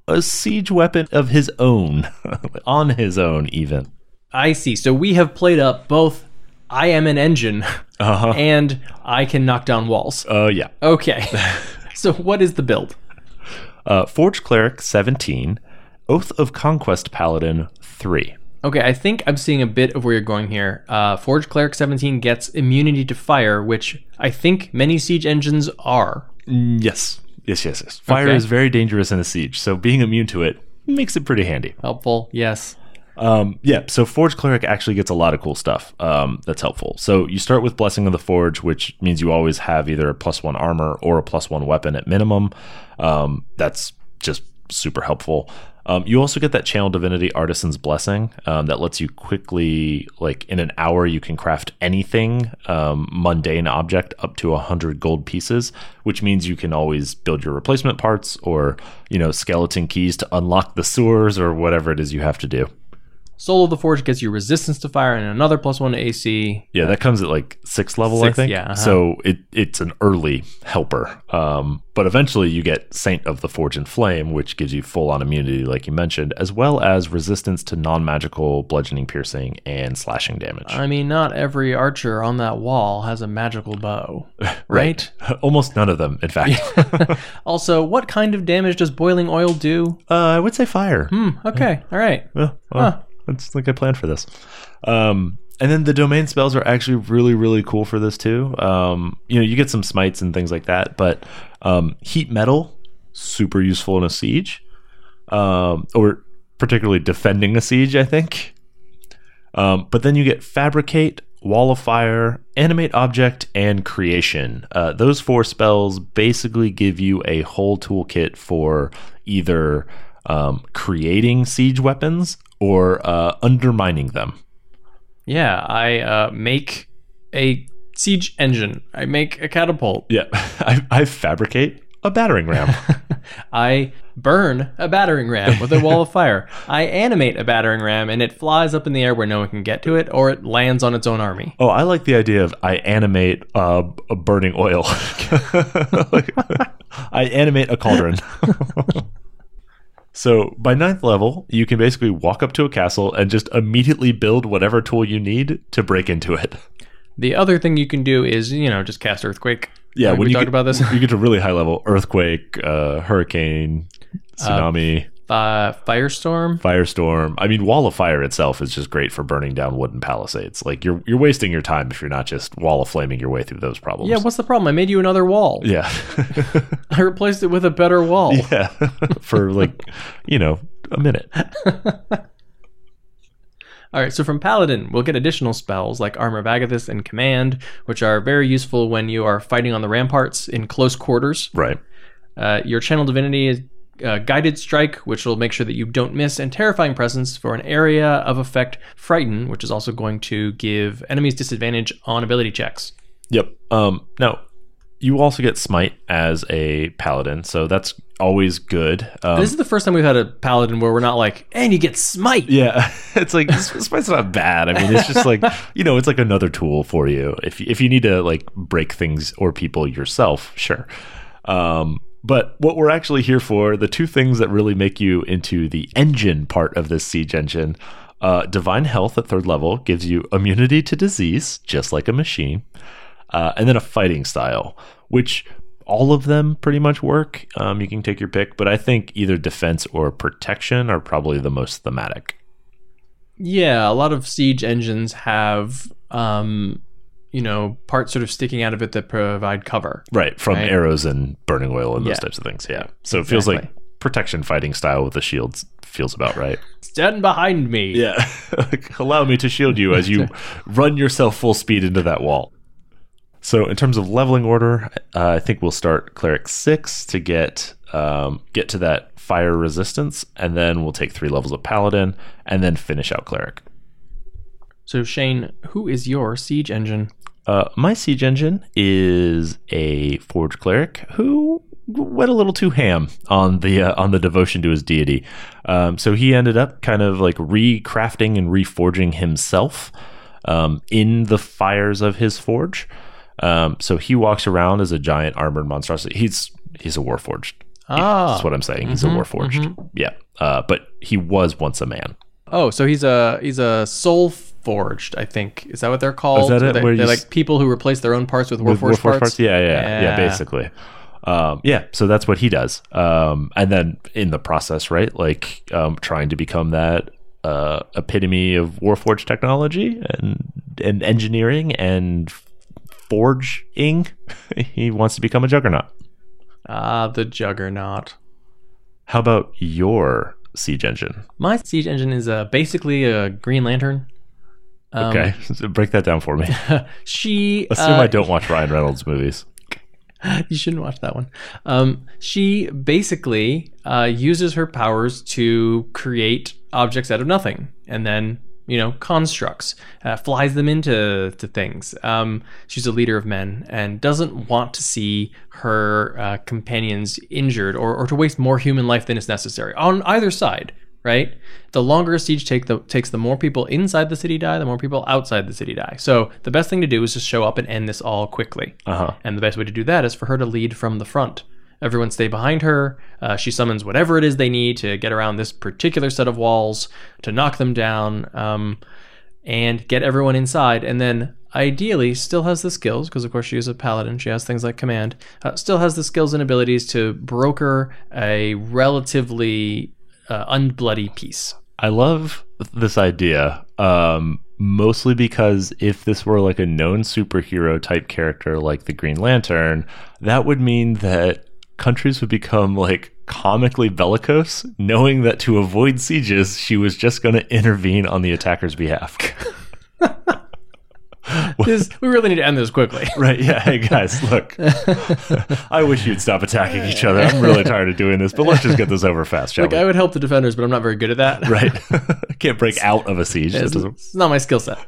a siege weapon of his own, on his own even. I see. So we have played up both I am an engine Uh-huh. and I can knock down walls. Uh, yeah. Okay. So what is the build? Uh, Forge Cleric seventeen, Oath of Conquest Paladin three. Okay, I think I'm seeing a bit of where you're going here. Uh, Forge Cleric seventeen gets immunity to fire, which I think many siege engines are. Mm, yes. Yes, yes, yes. Fire Okay. is very dangerous in a siege, so being immune to it makes it pretty handy. Helpful, yes. Um, yeah, so Forge Cleric actually gets a lot of cool stuff um, that's helpful. So you start with Blessing of the Forge, which means you always have either a plus one armor or a plus one weapon at minimum. Um, that's just super helpful. Um, you also get that Channel Divinity Artisan's Blessing um, that lets you quickly, like in an hour, you can craft anything, um, mundane object up to one hundred gold pieces, which means you can always build your replacement parts or, you know, skeleton keys to unlock the sewers or whatever it is you have to do. Soul of the Forge gets you resistance to fire and another plus one to A C. Yeah, that comes at like sixth level, Sixth, I think. yeah, uh-huh. So it it's an early helper. Um, but eventually you get Saint of the Forge and Flame, which gives you full on immunity, like you mentioned, as well as resistance to non-magical bludgeoning, piercing, and slashing damage. I mean, not every archer on that wall has a magical bow, right? Almost none of them, in fact. Also, what kind of damage does boiling oil do? uh, I would say fire. Hmm, okay, all right. Well, well, Huh. It's like I planned for this. Um, and then the domain spells are actually really, really cool for this too. Um, you know, you get some smites and things like that, but um, heat metal, super useful in a siege, um, or particularly defending a siege, I think. Um, but then you get fabricate, wall of fire, animate object, and creation. Uh, those four spells basically give you a whole toolkit for either um, creating siege weapons or uh, undermining them. Yeah, I uh, make a siege engine. I make a catapult. Yeah, I, I fabricate a battering ram. I burn a battering ram with a wall of fire. I animate a battering ram and it flies up in the air where no one can get to it, or it lands on its own army. Oh, I like the idea of I animate uh, a burning oil. Like, I animate a cauldron. So by ninth level, you can basically walk up to a castle and just immediately build whatever tool you need to break into it. The other thing you can do is, you know, just cast Earthquake. Yeah, Like when we you talked get, about this. you get to really high level: earthquake, uh, hurricane, tsunami, Uh, Firestorm. firestorm. I mean, Wall of Fire itself is just great for burning down wooden palisades. Like you're you're wasting your time if you're not just wall of flaming your way through those problems. Yeah, what's the problem? I made you another wall. yeah, I replaced it with a better wall. yeah, for like you know a minute. All right, so from Paladin, we'll get additional spells like Armor of Agathis and Command, which are very useful when you are fighting on the ramparts in close quarters. Right. Uh, your Channel Divinity is uh, Guided Strike, which will make sure that you don't miss, and Terrifying Presence for an area of effect. Frighten, which is also going to give enemies disadvantage on ability checks. Yep. Um. Now, you also get Smite as a paladin, so that's always good. Um, This is the first time we've had a Paladin where we're not like, and you get Smite. Yeah, it's like Smite's not bad. I mean, it's just like you know, it's like another tool for you if if you need to like break things or people yourself. Sure, um, but what we're actually here for, the two things that really make you into the engine part of this siege engine, uh, Divine Health at third level gives you immunity to disease, just like a machine, uh, and then a fighting style, which all of them pretty much work. Um, you can take your pick, but I think either defense or protection are probably the most thematic. Yeah, a lot of siege engines have, um, you know, parts sort of sticking out of it that provide cover. Right, from Right. arrows and burning oil and those Yeah. types of things. Yeah. So it feels like Exactly. protection fighting style with the shields feels about right. Stand behind me. Yeah. Like, allow me to shield you as you run yourself full speed into that wall. So in terms of leveling order, uh, I think we'll start Cleric six to get um, get to that fire resistance, and then we'll take three levels of Paladin, and then finish out Cleric. So Shane, who is your siege engine? Uh, my siege engine is a Forge Cleric who went a little too ham on the uh, on the devotion to his deity. Um, so he ended up kind of like recrafting and reforging himself um, in the fires of his forge. Um, so he walks around as a giant armored monstrosity. He's he's a warforged. Ah. That's what I'm saying. He's Mhm, a Warforged. Yeah. Uh, but he was once a man. Oh, so he's a he's a soul forged, I think. Is that what they're called? Is that it? They, Where they're you like s- people who replace their own parts with With Warforged Warforged parts? Yeah, yeah, yeah, Yeah. basically. Um, yeah, so that's what he does. Um, and then in the process, right, like um, trying to become that uh, epitome of Warforged technology and, and engineering and forging, he wants to become a Juggernaut. Ah, the Juggernaut. How about your siege engine? My siege engine is uh, basically a Green Lantern. Um, Okay, so break that down for me. She... Assume uh, I don't watch Ryan Reynolds movies. You shouldn't watch that one. Um, she basically uh, uses her powers to create objects out of nothing, and then you know constructs, uh, flies them into to things. Um, she's a leader of men and doesn't want to see her uh, companions injured or, or to waste more human life than is necessary on either side. Right? The longer a siege take the, takes, the more people inside the city die, the more people outside the city die. So the best thing to do is just show up and end this all quickly. Uh-huh. And the best way to do that is for her to lead from the front. Everyone stay behind her. Uh, she summons whatever it is they need to get around this particular set of walls, to knock them down, um, and get everyone inside. And then ideally still has the skills, because of course she is a paladin, she has things like command, uh, still has the skills and abilities to broker a relatively uh, unbloody peace. I love this idea, um, mostly because if this were like a known superhero type character like the Green Lantern, that would mean that countries would become like comically bellicose, knowing that to avoid sieges, she was just going to intervene on the attacker's behalf. This, we really need to end this quickly. Right, yeah. Hey, guys, look. I wish you'd stop attacking each other. I'm really tired of doing this, but let's just get this over fast, shall Like, we? I would help the defenders, but I'm not very good at that. Right. I can't break out of a siege. That It's, doesn't... it's not my skill set.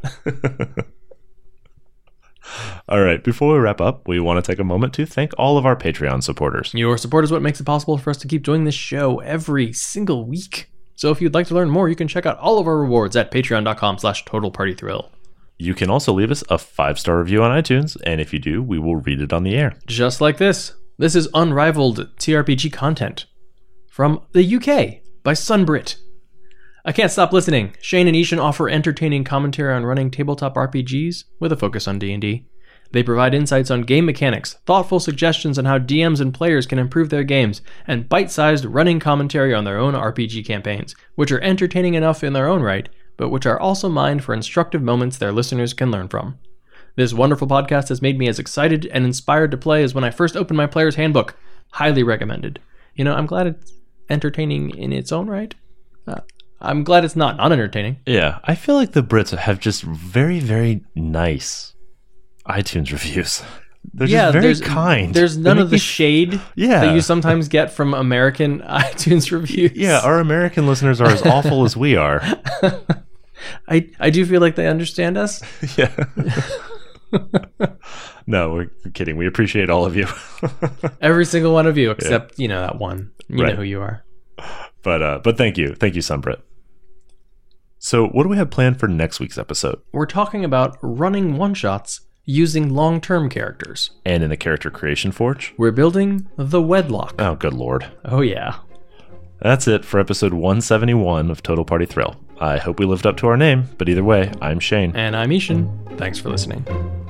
All right, before we wrap up, we want to take a moment to thank all of our Patreon supporters. Your support is what makes it possible for us to keep doing this show every single week. So if you'd like to learn more, you can check out all of our rewards at patreon.com slash totalpartythrill. You can also leave us a five-star review on iTunes, and if you do, we will read it on the air. Just like this. This is unrivaled T R P G content from the U K by Sunbrit. I can't stop listening. Shane and Ishan offer entertaining commentary on running tabletop R P Gs with a focus on D and D. They provide insights on game mechanics, thoughtful suggestions on how D Ms and players can improve their games, and bite-sized running commentary on their own R P G campaigns, which are entertaining enough in their own right, but which are also mined for instructive moments their listeners can learn from. This wonderful podcast has made me as excited and inspired to play as when I first opened my player's handbook. Highly recommended. You know, I'm glad it's entertaining in its own right. Uh, I'm glad it's not non-entertaining. Yeah, I feel like the Brits have just very, very nice iTunes reviews. They're just very there's, kind. There's They none make of the me- shade Yeah. that you sometimes get from American iTunes reviews. Yeah, our American listeners are as awful as we are. I, I do feel like they understand us. Yeah. No, we're kidding. We appreciate all of you. Every single one of you, except, you know, that one. You Right. know who you are. But uh, but thank you. Thank you, Sunbrit. So what do we have planned for next week's episode? We're talking about running one-shots using long-term characters. And in the Character Creation Forge? We're building the Wedlock. Oh, good lord. Oh, yeah. That's it for episode one seventy-one of Total Party Thrill. I hope we lived up to our name, but either way, I'm Shane. And I'm Ishan. Thanks for listening.